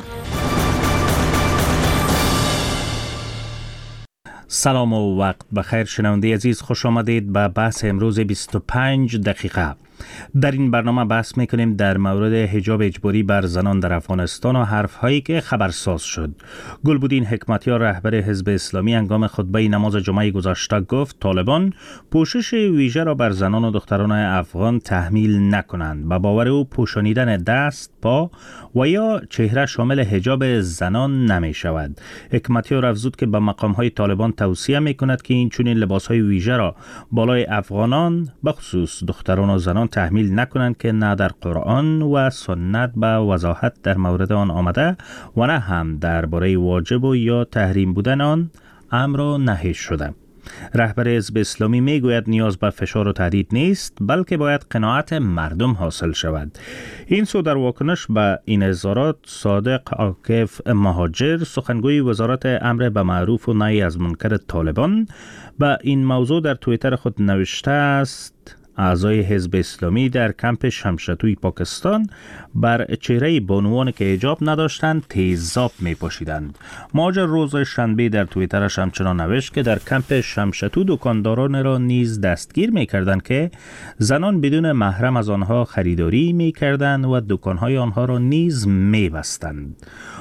سلام و وقت بخیر شنونده عزیز، خوش آمدید به بحث امروز بیست و پنج دقیقه. در این برنامه بحث میکنیم در مورد حجاب اجباری بر زنان در افغانستان و حرفهایی که خبرساز شد. گلبدین حکمتیار رهبر حزب اسلامی هنگام خطبه نماز جمعه گذشته گفت طالبان پوشش ویژه را بر زنان و دختران افغان تحمیل نکنند. به باور او پوشانیدن دست، پا و یا چهره شامل حجاب زنان نمی شود. حکمتیار افزود که به مقام‌های طالبان توصیه میکند که این چنین لباس‌های ویژه را بالای افغانان به خصوص دختران و زنان تحمیل نکنند که نه در قرآن و سنت به وضاحت در مورد آن آمده و نه هم درباره واجب و یا تحریم بودن آن امر و نهی شده. رهبر حزب اسلامی میگوید نیاز به فشار و تهدید نیست، بلکه باید قناعت مردم حاصل شود. این سو در واکنش به این اظهارات صادق عاکف مهاجر، سخنگوی وزارت امر به معروف و نهی از منکر طالبان، به این موضوع در توییتر خود نوشته است: اعضای حزب اسلامی در کمپ شمشتوی پاکستان بر چهره بانوان که حجاب نداشتند تیزاب می پاشیدند. مهاجر روز شنبه در توییترش همچنان نوشت که در کمپ شمشتو دکانداران را نیز دستگیر می کردند که زنان بدون محرم از آنها خریداری می کردند و دکانهای آنها را نیز می بستند.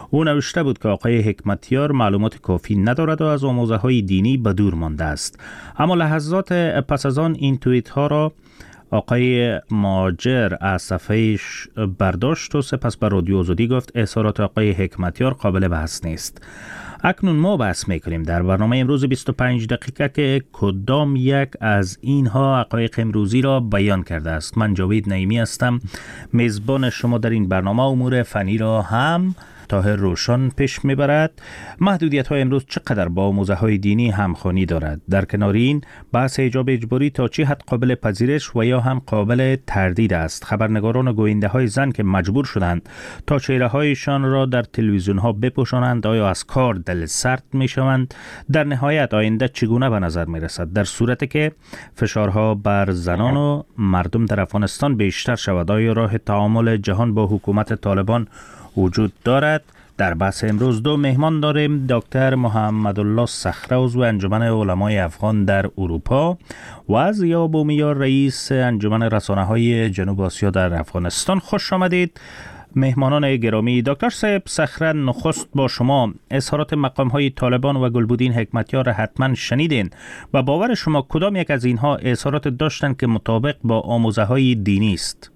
او نوشته بود که آقای حکمتیار معلومات کافی ندارد و از آموزه های دینی به دور مانده است. اما لحظات پس از آن این توییت ها را آقای ماجر از صفحهش برداشت و سپس به رادیو آزادی گفت اظهارات آقای حکمتیار قابل بحث نیست. اکنون ما بحث میکنیم در برنامه امروز بیست و پنج دقیقه که کدام یک از اینها حقایق امروزی را بیان کرده است. من جاوید نعیمی هستم، میزبان شما در این برنامه. امور فنی را هم طاهر روشن پیش میبرد. محدودیت های امروز چقدر با آموزه های دینی همخوانی دارد؟ در کنار این بحث حجاب اجباری تا چه حد قابل پذیرش و یا هم قابل تردید است؟ خبرنگاران و گوینده های زن که مجبور شدند تا چهره هایشان را در تلویزیون ها بپوشانند آیا از کار دل سرد می شوند؟ در نهایت آینده چگونه به نظر می رسد در صورتی که فشارها بر زنان و مردم در افغانستان بیشتر شود؟ آیا راه تعامل جهان با حکومت طالبان وجود دارد؟ در بحث امروز دو مهمان داریم: دکتر محمد الله صخره عضو انجمن علمای افغان در اروپا و ضیا بومیار رئیس انجمن رسانه‌های جنوب آسیا در افغانستان. خوش آمدید مهمانان گرامی. دکتر صاحب صخره، نخست با شما. اظهارات مقام‌های طالبان و گلبدین حکمتیار را حتما شنیدین و باور شما کدام یک از اینها اظهارات داشتند که مطابق با آموزه‌های دینی است؟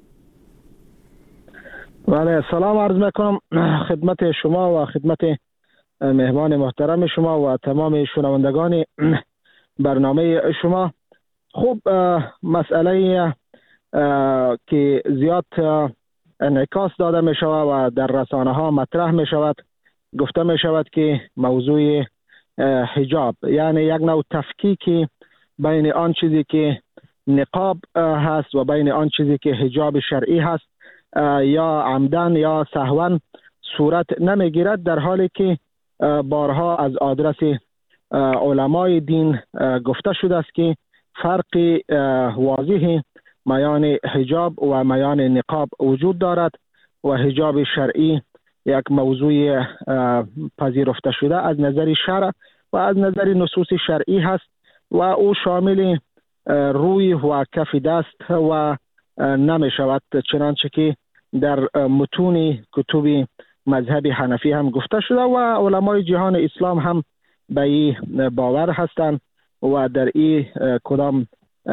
بله، سلام عرض میکنم خدمت شما و خدمت مهمان محترم شما و تمام شنوندگان برنامه شما. خب، مسئله که زیاد انعکاس داده می شود و در رسانه ها مطرح می شود، گفته می شود که موضوع حجاب، یعنی یک نوع تفکیک بین آن چیزی که نقاب هست و بین آن چیزی که حجاب شرعی هست، یا عمدن یا سهوا صورت نمیگیرد، در حالی که بارها از آدرس علمای دین گفته شده است که فرق واضح میان حجاب و میان نقاب وجود دارد و حجاب شرعی یک موضوع پذیرفته شده از نظر شرع و از نظر نصوص شرعی هست و او شامل روی و کف دست و نمی شود، چنانچه که در متون کتب مذهب حنفی هم گفته شده و علمای جهان اسلام هم به این باور هستند و در این کدام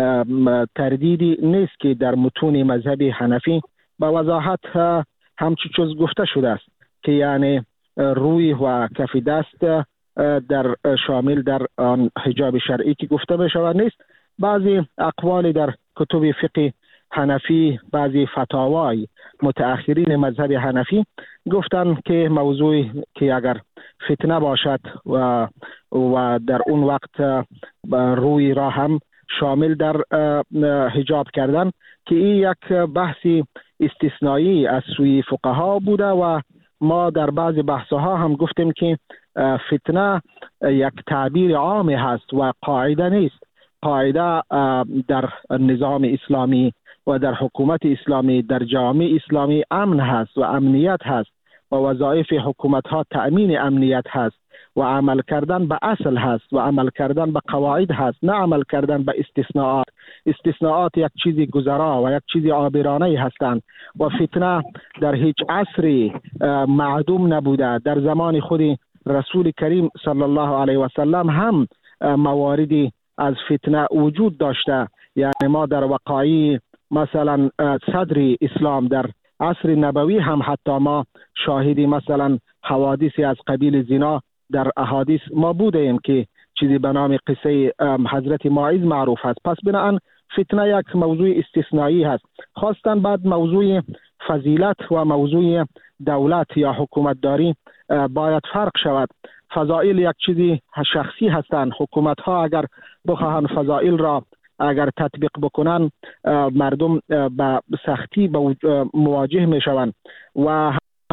تردیدی نیست که در متون مذهب حنفی به وضاحت همچون چیز گفته شده است که یعنی روی و کف دست در شامل در آن حجاب شرعی که گفته می شود نیست. بعضی اقوال در کتب فقه حنفی، بعضی فتاوای متأخرین مذهب حنفی گفتند که موضوع که اگر فتنه باشد و و در اون وقت روی را هم شامل در حجاب کردن، که این یک بحث استثنایی از سوی فقها بوده و ما در بعض بحثها هم گفتیم که فتنه یک تعبیر عام هست و قاعده نیست. قاعده در نظام اسلامی و در حکومت اسلامی، در جامعه اسلامی امن هست و امنیت هست و وظایف حکومت ها تأمین امنیت هست و عمل کردن به اصل هست و عمل کردن به قواعد هست، نه عمل کردن به استثناءات. استثناءات یک چیزی گذرا و یک چیزی عابرانه هستند و فتنه در هیچ عصری معدوم نبوده. در زمان خود رسول کریم صلی الله علیه و سلم هم مواردی از فتنه وجود داشته. یعنی ما در وقایع مثلا صدر اسلام در عصر نبوی هم حتی ما شاهدی مثلا حوادثی از قبیل زنا در احادیث ما بودیم که چیزی به نام قصه حضرت ماعز معروف است. پس بنابراین فتنه یک موضوع استثنایی هست. خواستن بعد موضوع فضیلت و موضوع دولت یا حکومتداری باید فرق شود. فضائل یک چیزی شخصی هستند. حکومت ها اگر بخواهند فضائل را اگر تطبیق بکنن، مردم به سختی مواجه می شوند و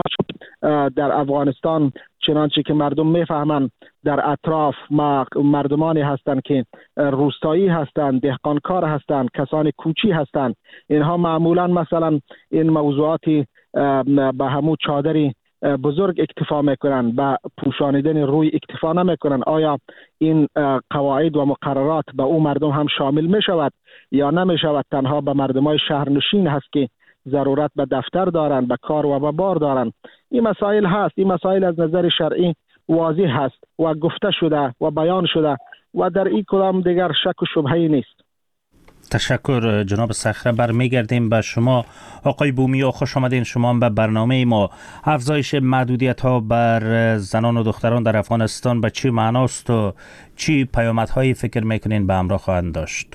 در افغانستان چنانچه که مردم میفهمند در اطراف ما مردمانی هستند که روستایی هستند، دهقانکار هستند، کسان کوچی هستند. اینها معمولا مثلا این موضوعاتی به همون چادری بزرگ اکتفا میکنن، به پوشانیدن روی اکتفا نمیکنن. آیا این قواعد و مقررات به اون مردم هم شامل می شود یا نمی شود؟ تنها به مردمای شهرنشین هست که ضرورت به دفتر دارن، به کار و به بار دارن. این مسائل هست. این مسائل از نظر شرعی واضح هست و گفته شده و بیان شده و در این کلام دیگر شک و شبهه‌ای نیست. تشکر جناب صخره. برمیگردیم به شما آقای بومیا. خوش آمدین شما به برنامه ما. افزایش محدودیت ها بر زنان و دختران در افغانستان به چی معناست و چی پیامدهایی فکر میکنین به همراه خواهند داشت؟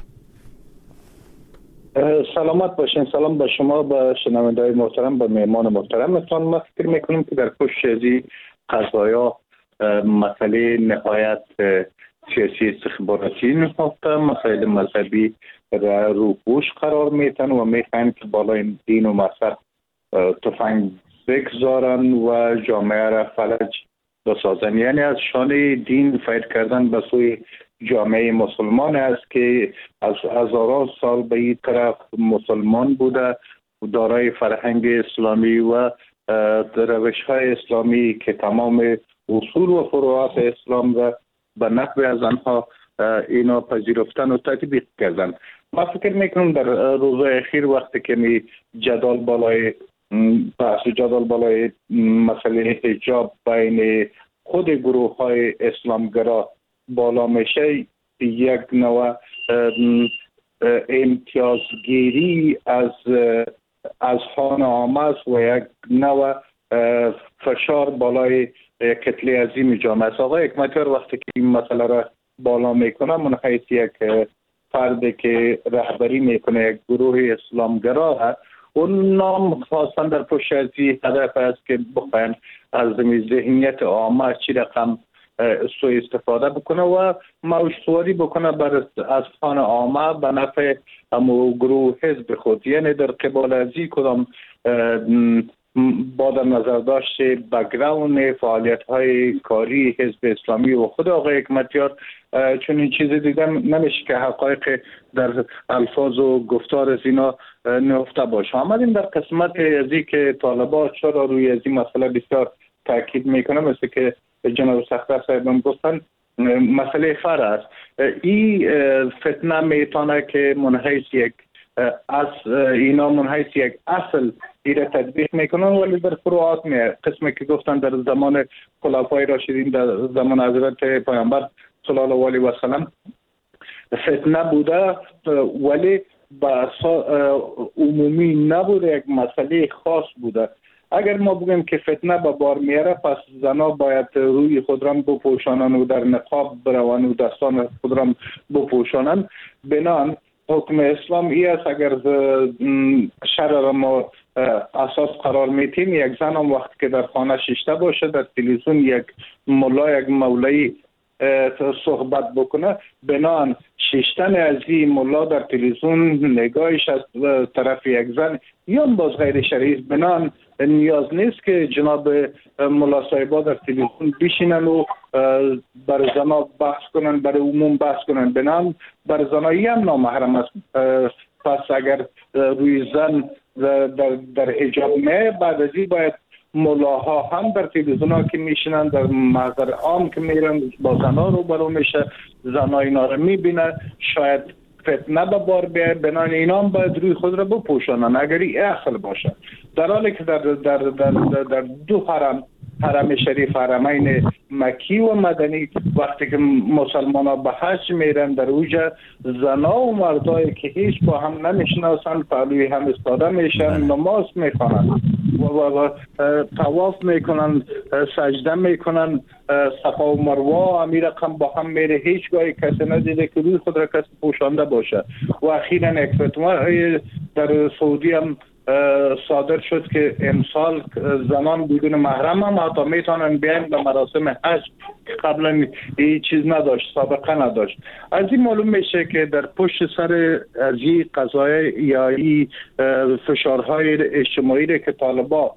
سلامت باشین. سلام به شما، به شنونده‌های محترم، به مهمان محترمتان. ما فکر میکنیم که در پشت ازی قضایا مسئله نهایت سیاسی استخباراتی نهفته، مسائل مذهبی را روپوش قرار میتن و میخواین که بالای دین و مذهب تفنگ بگذارن و جامعه را فلج بسازن. یعنی از شانه دین فید کردن به سوی جامعه مسلمان است که از هزاران سال به این طرف مسلمان بوده، دارای فرهنگ اسلامی و روش های اسلامی که تمام اصول و فروعات اسلام را به نحو از آنها اینا پذیرفتن و تطبیق کردن. ما فکر میکنم در روزهای اخیر وقتی که می جدال بالای بحث جدال بالای مسئله حجاب بین خود گروه های اسلامگرا بالا میشه، یک نوع امتیازگیری از از خانه آمد و یک نوع فشار بالای کتله عظیم جامعه است. آقای حکمتیار وقتی که این مسئله را بالا میکنه، من حیث یک فردی که رهبری میکنه یک گروه اسلامگرا، اون نام خواستن در پشت از این هدف است که بخواین از ذهنیت عامه چی رقم سوء استفاده بکنه و موجسواری بکنه بر از خان عامه به نفع امو گروه حزب خود. یعنی در قبال از این کدام با در نظر داشت بک‌گراند فعالیت های کاری حزب اسلامی و خود آقای حکمتیار، چون این چیز دیگه نمیشه که حقایق در الفاظ و گفتار از اینا نهفته باشه. آمدیم در قسمت از این که طالبان چرا روی از این مسئله بسیار تاکید میکنه، مثل که جناب صخره صاحبم گفتن مسئله فر است. این فتنه میتونه که منحیث یک از اینا منحیث یک اصل ایره تطبیق میکنن، ولی در فروعات می قسمی که گفتن در زمان خلفای راشدین، در زمان حضرت پیامبر صلی الله علیه و سلم فتنه بوده، ولی با عمومی نبوده، یک مسئله خاص بوده. اگر ما بگیم که فتنه به بار میاره، پس زنا باید روی خود را بپوشانن و در نقاب بروان و دستان خود را بپوشانن. بنان حکم اسلام ای است اگر شرع را ما اساس قرار میتیم، یک زن هم وقت که در خانه شیشته باشه، در تلویزیون یک ملا یک مولایی صحبت بکنه، بنان شیشتن از این ملا در تلویزیون نگاهش از طرف یک زن یا باز غیر شرعی است. بنان نیاز نیست که جناب ملا صاحبا در تلویزیون بشینن و بر زنا بحث کنن، بر عموم بحث کنن. بنان بر زنایی هم نامحرم است. پس اگر روی زن در, در حجاب نه، بعد از این باید ملاها هم در تلویزیون ها که میشنن، در محضر عام که میرن با زنا رو برو میشه، زنا اینا رو میبینه، شاید فتنه به بار بیاید. بنان اینا هم باید روی خود را بپوشانن اگر این اصل باشه. در حالی که در, در, در, در, در دو حرم، حرم شریف، حرمین مکی و مدنی، وقتی که مسلمان ها به حج میرن، در اوجه زنا و مردایی که هیچ با هم نمیشناسن پهلوی هم استاده میشن، نماز میخوانن و, و, و طواف میکنن، سجده میکنن، صفا و مروه امیر رقم با هم میره. هیچگاهی کسی ندیده که روی خود را کسی پوشانده باشه. و اخیراً یک فتوی در سعودی هم صادر شد که امسال زنان بدون محرم هم حتی میتونن بیاین به مراسم حج که قبلا این چیز نداشت، سابقه نداشت. از این معلوم میشه که در پشت سر از این قضایای یا این فشارهای اجتماعی که طالبا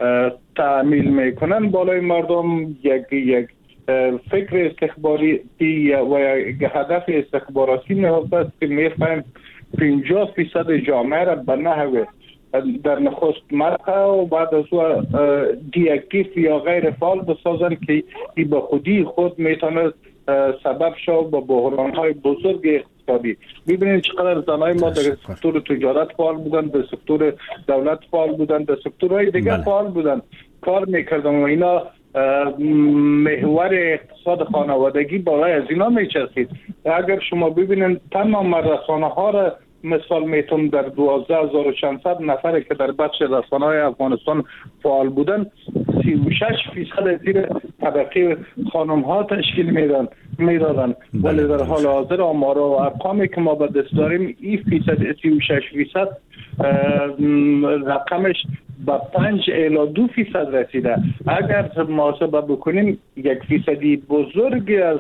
تعمیل میکنن بالای مردم، یک یک فکر استخباراتی و یک هدف استخباراتی نهفته است که میخوایم پنجاه فیصد جامعه را به نحو در نخست مرقه و بعد از او دیاکتیف یا غیر فعال بسازن که ای به خودی خود میتونه سبب شد به بحران‌های بزرگ اقتصادی. ببینید چقدر زنای ما در سکتور تجارت فعال بودن، در سکتور دولت فعال بودن، در سکتورهای دیگه فعال بودن. کار میکردن و اینا محور اقتصاد خانوادگی بالای از اینا میچرخید. اگر شما ببینید تمام رسانه ها را مثال میتونم در دوازده هزار و چند صد نفری که در بخش رسانه های افغانستان فعال بودن سی و شش فیصد زیر طبقه خانم ها تشکیل میدن میدادن، ولی در حال حاضر آمار و ارقامی که ما به دست داریم این فیصد سی و شش فیصد رقمش با پنج الی دو فیصد رسیده. اگر محاسبه بکنیم یک فیصدی بزرگی از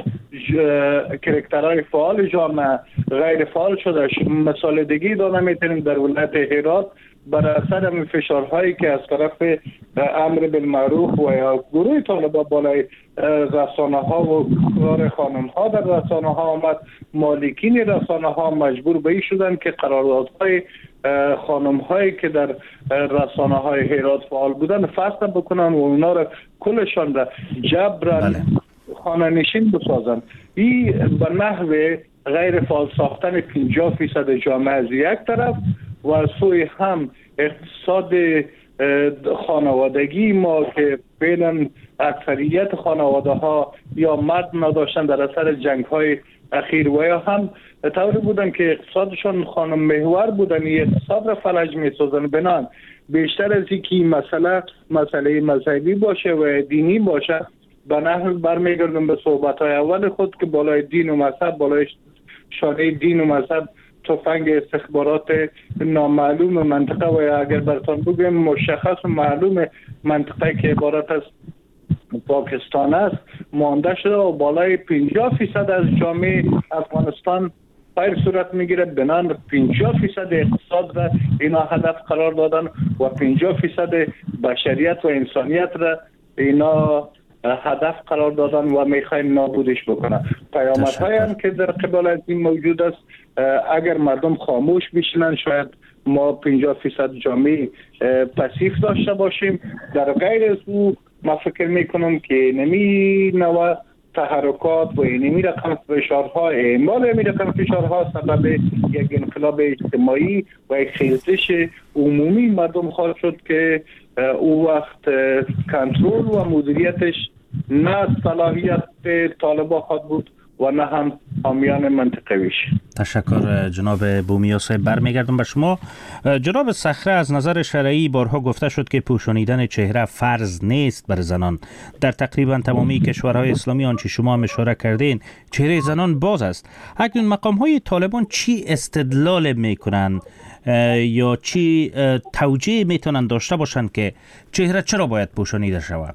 کرکترهای فعال جامعه غیر فعال شده. مثال دیگه دادن میتونیم در ولایت هرات بر اثر فشارهایی که از طرف امر بالمعروف و یا گروه طالبان بالای رسانه ها و کار خانم ها در رسانه ها آمد، مالکین رسانه ها مجبور به این شدن که قراردادهای خانم هایی که در رسانه های هرات فعال بودن فسخ بکنن و اونا را کلشان را جبران خانه نشین بسازن. این به نحو غیر فعال ساختن پنجاه فیصد جامعه از یک طرف و از سوی هم اقتصاد خانوادگی ما که فعلا اکثریت خانواده ها یا مرد نداشتن در اثر جنگ های اخیر و یا هم طوری بودن که اقتصادشان خانم محور بودن، این اقتصاد را فلج می سازن. بنان بیشتر از اینکه این مسئله مسئله مذهبی باشه و دینی باشه، به نحو برمیگردم به صحبت های اول خود که بالای دین و مذهب، بالای شانه دین و مذهب تفنگ استخبارات نامعلوم منطقه و اگر براتون بگم مشخص و معلوم منطقه که عبارت از پاکستان است مانده شده و بالای پنجاه فیصد از جامعه افغانستان پیر صورت میگیره. بنان پنجاه فیصد اقتصاد را اینا هدف قرار دادن و پنجاه فیصد بشریت و انسانیت را اینا هدف قرار دادن و میخواین نابودش بکنن. پیامدهای هم که در قبال از این موجود است، اگر مردم خاموش بشینن شاید ما پنجاه فیصد جامعه پسیف داشته باشیم. در غیر از او ما فکر میکنم که نمی نوع تحرکات و نمی رقم فشارها اعمال نمی رقم فشارها سبب یک انقلاب اجتماعی و یک خیزش عمومی مردم خواهد شد که او وقت کنترل و مدیریتش نه صلاحیت طالبان خواهد بود و نه هم حامیان منطقویش. تشکر جناب بومیا صاحب. برمیگردم به شما جناب صخره. از نظر شرعی بارها گفته شد که پوشانیدن چهره فرض نیست بر زنان. در تقریبا تمامی کشورهای اسلامی آنچه شما هم اشاره کردین چهره زنان باز است. اکنون مقام های طالبان چی استدلال میکنن یا چی توجیه میتونن داشته باشند که چهره چرا باید پوشانیده شود؟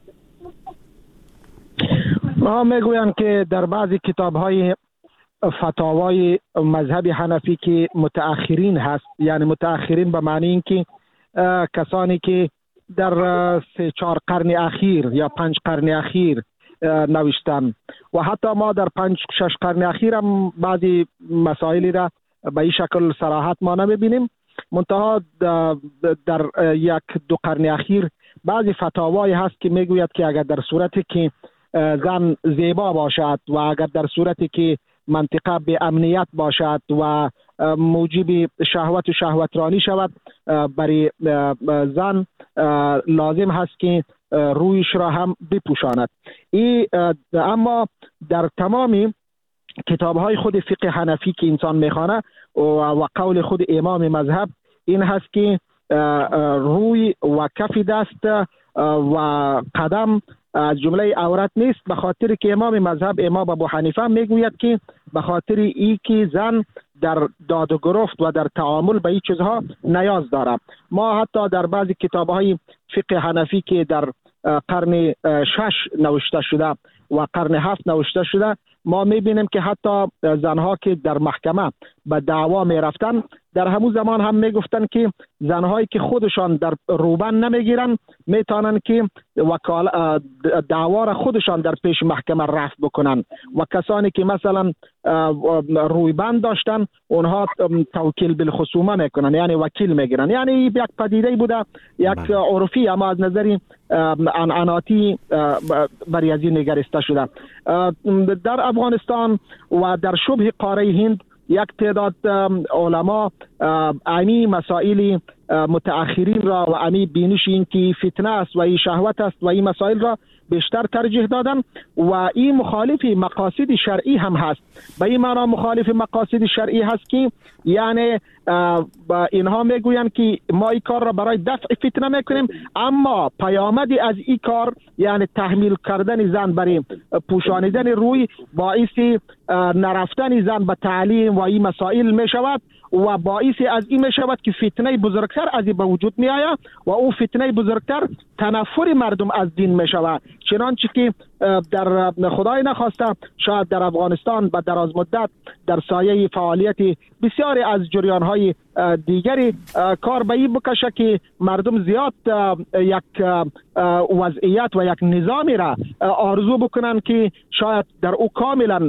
ما میگویند که در بعضی کتاب‌های فتاوای مذهب حنفی که متأخرین هست، یعنی متأخرین به معنی اینکه کسانی که در سه چهار قرن اخیر یا پنج قرن اخیر نوشتن و حتی ما در پنج شش قرن اخیر هم بعضی مسائلی را به این شکل صراحت ما نمیبینیم. منتها در یک دو قرن اخیر بعضی فتاوای هست که میگوید که اگر در صورتی که زن زیبا باشد و اگر در صورتی که منطقه به امنیت باشد و موجب شهوت و شهوترانی شود، برای زن لازم هست که رویش را هم بپوشاند. ای اما در تمامی کتاب‌های خود فقه حنفی که انسان میخوانه و قول خود امام مذهب این هست که روی و کف دست و قدم از جمله عورت نیست، به خاطر که امام مذهب امام ابو حنیفه میگوید که به خاطر ای که زن در داد و گرفت و در تعامل به این چیزها نیاز دارد. ما حتی در بعضی کتاب‌های فقه حنفی که در قرن شش نوشته شده و قرن هفت نوشته شده ما میبینیم که حتی زنها که در محکمه به دعوا میرفتن در همون زمان هم میگفتن که زنهایی که خودشان در روبن نمیگیرن میتونن که وکال دعوا را خودشان در پیش محکمه رفع بکنن و کسانی که مثلا رویبند داشتن اونها توکیل بالخصومه میکنن، یعنی وکیل میگیرن. یعنی یک پدیده بوده، یک عرفی اما از نظری عنعناتی برای از این نگریسته شده. در افغانستان و در شبه قاره هند یک تعداد علما عینی مسائلی متأخرین را و امی بینش این که فتنه است و این شهوت است و این مسائل را بیشتر ترجیح دادن و این مخالف مقاصد شرعی هم هست. به این معنا مخالف مقاصد شرعی هست که یعنی با اینها میگویند که ما این کار را برای دفع فتنه میکنیم، اما پیامدی از این کار یعنی تحمیل کردن زن برای پوشانیدن روی باعث نرفتن زن به تعلیم و این مسائل می شود و باعث از این می شود که فتنه بزرگتر از این به وجود می آید و او فتنه بزرگتر تنفر مردم از دین می شود. چنانچه که در خدای نخواسته شاید در افغانستان به دراز مدت در سایه فعالیت بسیاری از جریان‌های دیگری کار به این بکشه که مردم زیاد یک وضعیت و یک نظامی را آرزو بکنند که شاید در او کاملا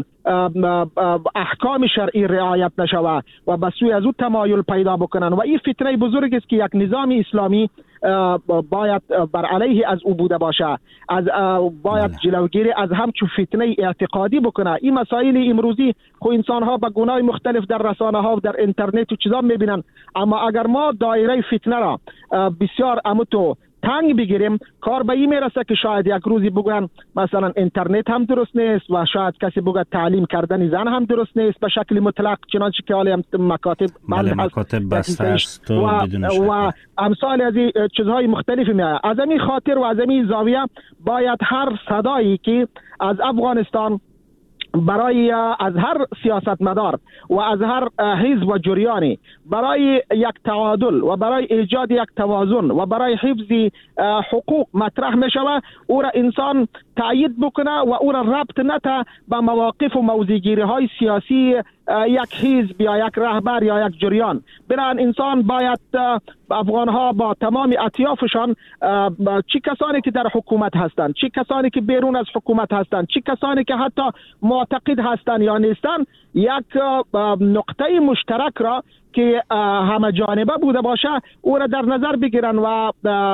احکام شرعی رعایت نشود و به سوی از او تمایل پیدا بکنند و این فتنه بزرگ است که یک نظام اسلامی باید بر علیه از او بوده باشه، از باید جلوگیری از همچون فتنه اعتقادی بکنه. این مسائل امروزی خو انسان ها به گناه مختلف در رسانه ها و در اینترنت و چیزا میبینن، اما اگر ما دایره فتنه را بسیار امتو تنگ بگیریم کار به این میرسه که شاید یک روزی بگن مثلا اینترنت هم درست نیست و شاید کسی بگه تعلیم کردن زن هم درست نیست به شکل مطلق، چنانچه که حالا مکاتب بله مکاتب بسته است و, و امثال از چیزهای مختلفی میاد. از این خاطر و از این زاویه باید هر صدایی که از افغانستان برای از هر سیاستمدار و از هر حزب و جریانی برای یک تعادل و برای ایجاد یک توازن و برای حفظ حقوق مطرح می شود او را انسان تأیید بکنه و او را ربط نته به مواقف و موضع‌گیری های سیاسی یک حزب یا یک رهبر یا یک جریان. بنابراین انسان باید افغان ها با تمام اطیافشان، چی کسانی که در حکومت هستند، چی کسانی که بیرون از حکومت هستند، چی کسانی که حتی معتقد هستند یا نیستند، یک نقطه مشترک را که همه جانبه بوده باشه او را در نظر بگیرن و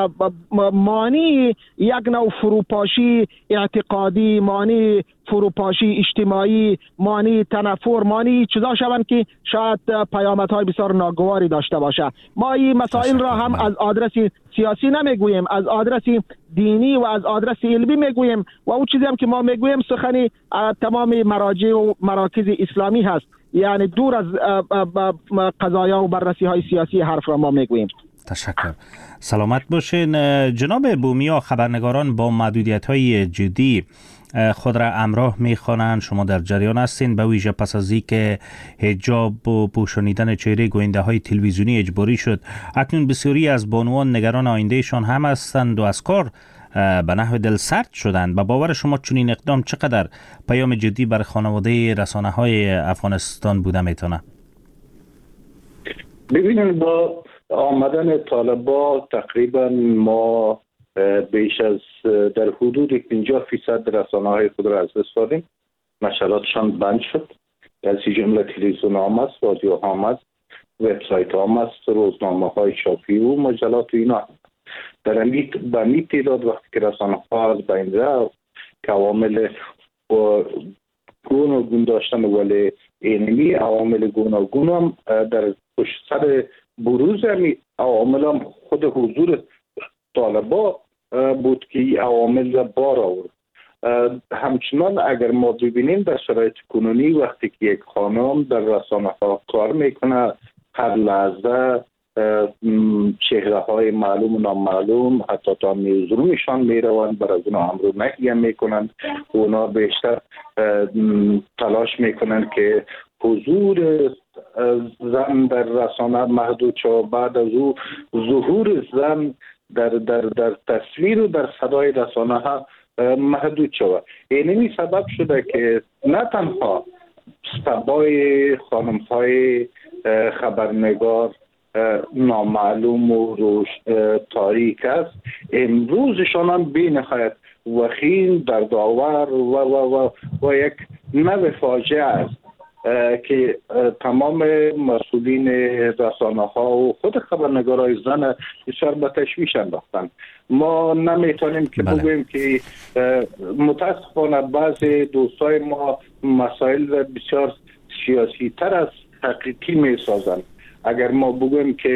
مانی یک نوع فروپاشی اعتقادی، مانی فروپاشی اجتماعی، مانی تنفر، مانی چیزا شوند که شاید پیامدهای بسیار ناگواری داشته باشه. ما این مسائل را هم از آدرس سیاسی نمیگوییم، از آدرس دینی و از آدرس علمی میگوییم و او چیزی هم که ما میگوییم سخنی تمام مراجع و مراکز اسلامی هست، یعنی دور از قضایا و بررسی های سیاسی حرف را ما میگوییم. تشکر. سلامت باشین. جناب بومیا، خبرنگاران با محدودیت های جدی خود را همراه میخوانند، شما در جریان هستین، به ویژه پس از اینکه حجاب و پوشانیدن چهره گوینده های تلویزیونی اجباری شد. اکنون بسیاری از بانوان نگران آیندهشان هم هستند و از کار به نحو دلسرد شدند. به باور شما چنین اقدام چقدر پیام جدی بر خانواده رسانه های افغانستان بوده میتونه؟ ببینید، با آمدن طالبا تقریبا ما بیش از در حدود پنجاه فیصد رسانه های خود را از دست دادیم. نشراتشان بند شد، از این جمله تلویزیون هم است، رادیو هم است، وبسایت هم است، روزنامه های چاپی و مجلات و اینا. در امیت به می تعداد وقتی که رسانه ها از بین رفت که عوامل گوناگون داشتن، ولی اینمی عوامل گوناگون هم در پشت سر بروز همی عوامل هم خود حضور طالبا بود که این عوامل را بار آورد. همچنان اگر ما ببینیم در شرایط کنونی وقتی که یک خانم در رسانه ها کار میکنه، هر لحظه چهره های معلوم و نامعلوم حتی تا میزرومشان میروند، بر از اونا امر نهی میکنند. اونا بیشتر تلاش میکنند که حضور زن در رسانه محدود شود، بعد از او ظهور زن در در در تصویر و در صدای رسانه ها محدود شود. اینمی سبب شده که نه تنها سبای خانم های خبرنگار نامعلوم و روش تاریک است، امروزشان هم بی نهایت وخیم در داور و و و و یک نوع فاجعه است که تمام مسئولین رسانه ها و خود خبرنگارای زن بسیار به تشویش انداختن. ما نمیتونیم که بله. بگوییم که متاسفانه بعضی دوستای ما مسائل بسیار سیاسی تر از حقیقی می سازند. اگر ما بگوییم که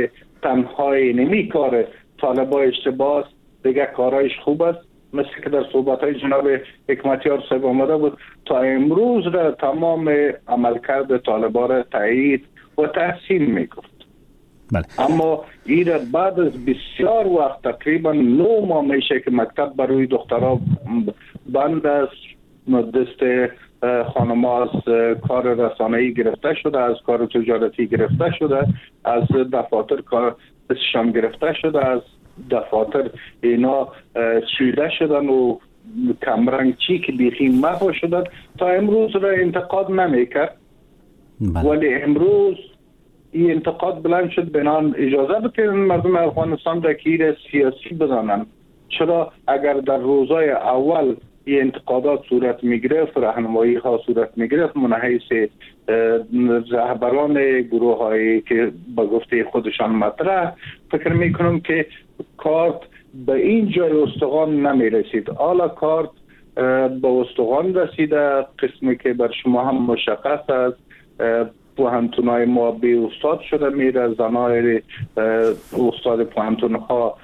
تنهای نمی کار طالبا اشتباه دیگه کارایش خوب است، مثل که در صحبت‌های جناب حکمتیار صاحب آمده بود. تا امروز را تمام عملکرد طالبا را تایید و تحسین می‌گفت. بله. اما این بعد از بسیار وقت، تقریبا نه ماه میشه که مکتب برای دخترها بند است، دست خانم‌ها از کار رسانه‌ای گرفته شده، از کار تجارتی گرفته شده، از دفاتر کار دستشان گرفته شده، از دفاتر اینا چیده شدن و کمرنگ چی که بیخی محو شدن. تا امروز را انتقاد نمیکرد، ولی امروز این انتقاد بلند شد بنان اجازه بکنن مردم افغانستان را که سیاسی بدانند. چرا اگر در روزهای اول این انتقادات صورت میگرفت، راهنمایی ها صورت میگرفت من حیث رهبران گروه هایی که با گفته خودشان مطرح، فکر میکنم که کارت به این جای استخوان نمیرسید. حالا کارت به استخوان رسیده، قسمی که بر شما هم مشخص است. پوهنتونای ما بی استاد شده میره، زنای استاد پوهنتون ها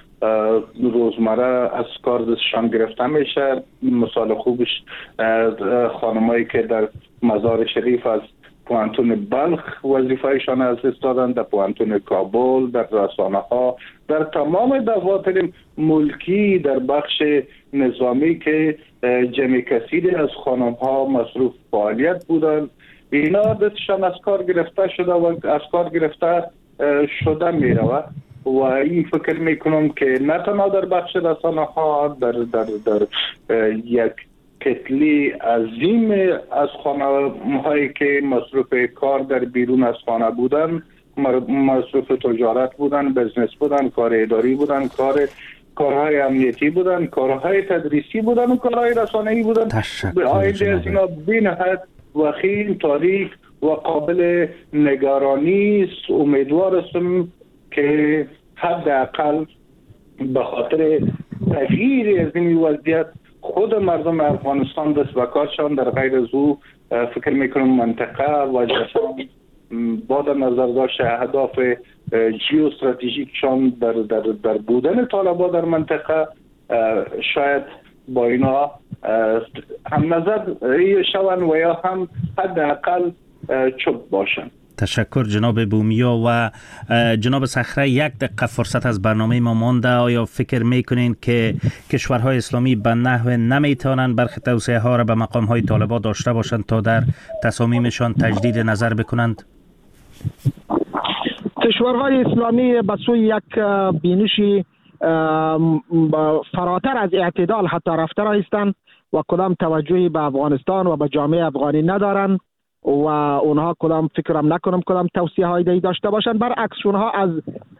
روزمره از کار دستشان گرفته میشه. مثال خوبش خانمایی که در مزار شریف از پوهنتون بلخ وظیفهشان از استادن، در پوهنتون کابل، در رسانه ها، در تمام دفاتر ملکی، در بخش نظامی که جمع کثیری از خانم ها مصروف فعالیت بودن، اینا دستشان از کار گرفته شده و از کار گرفته شده میروه. و این فکر میکنم که نه تنها در بخش رسانه ها، در, در, در یک کتلی عظیم از خانه هایی که مصروف کار در بیرون از خانه بودن، مصروف تجارت بودن، بزنس بودن، کار اداری بودن، کار کارهای امنیتی بودن، کارهای تدریسی بودن و کارهای رسانه‌ای بودن. به آینده از اینا بی‌نهایت وخیم، تاریک و قابل نگرانی است. امیدوار هستم که حداقل به خاطر تغییر از این وضعیت خود مردم افغانستان دست به کارشان در غیر از او فکر میکنم منطقه و جهان با در نظر داشت اهداف جیو استراتژیکشان در, در, در بودن طالبا در منطقه شاید با اینا هم نظر شون و یا هم حداقل چوب باشن. تشکر جناب بومیا. و جناب صخره، یک دقیقه فرصت از برنامه ما مانده. آیا فکر میکنین که کشورهای اسلامی به نحو نمیتوانند برخی توصیه ها را به مقام های طالبا داشته باشند تا در تصامیمشان تجدید نظر بکنند؟ کشورهای اسلامی به سوی یک بینشی فراتر از اعتدال حتی رفته هستند و کدام توجهی به افغانستان و به جامعه افغانی ندارند و اونها کدام فکرم نکنم کدام توصیه هایی داشته باشند. برعکس اونها از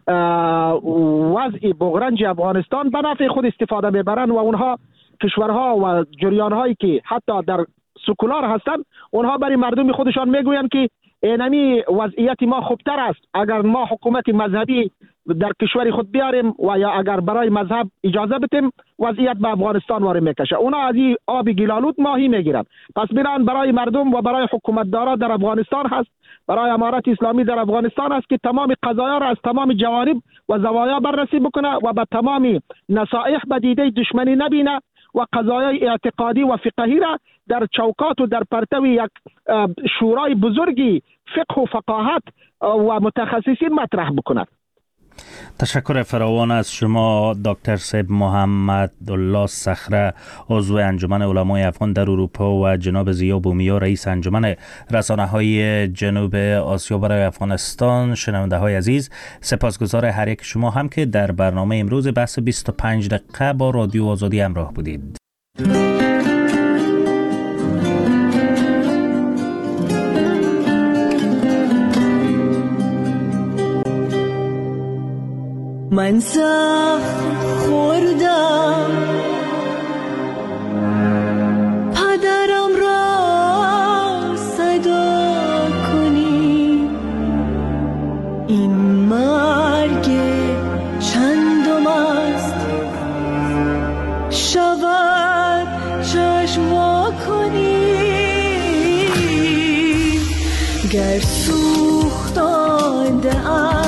وضع بغرنج افغانستان به نفع خود استفاده میبرند و اونها کشورها و جریانهایی که حتی در سکولار هستند، اونها برای مردم خودشان میگویند که اینمی وضعیت ما خوبتر است اگر ما حکومت مذهبی در کشور خود بیاریم و یا اگر برای مذهب اجازه بدیم وضعیت به افغانستان وارد میکشه. اونا از این آب گلالود ماهی میگیرن. پس میرن برای مردم و برای حکومتدارا در افغانستان هست، برای امارت اسلامی در افغانستان است که تمام قضایا را از تمام جوانب و زوایا بررسی بکنه و به تمام نصائح به دیده دشمنی نبینه و قضایای اعتقادی و فقهی را در چوکات و در پرتو یک شورای بزرگی فقه و فقاهت و متخصصین مطرح بکند. تشکر فراوان از شما دکتر سیب محمد الله صخره، عضو انجمن علمای افغان در اروپا، و جناب ضیا بومیا، رئیس انجمن رسانه‌های جنوب آسیا برای افغانستان. شنونده های عزیز، سپاسگزار هر یک شما هم که در برنامه امروز بحث بیست و پنج دقیقه با رادیو آزادی همراه بودید. من سخت خوردم پدرم را صدا کنی، این مرگ چندم است شود چشم وا کنی، گر سوختانده ام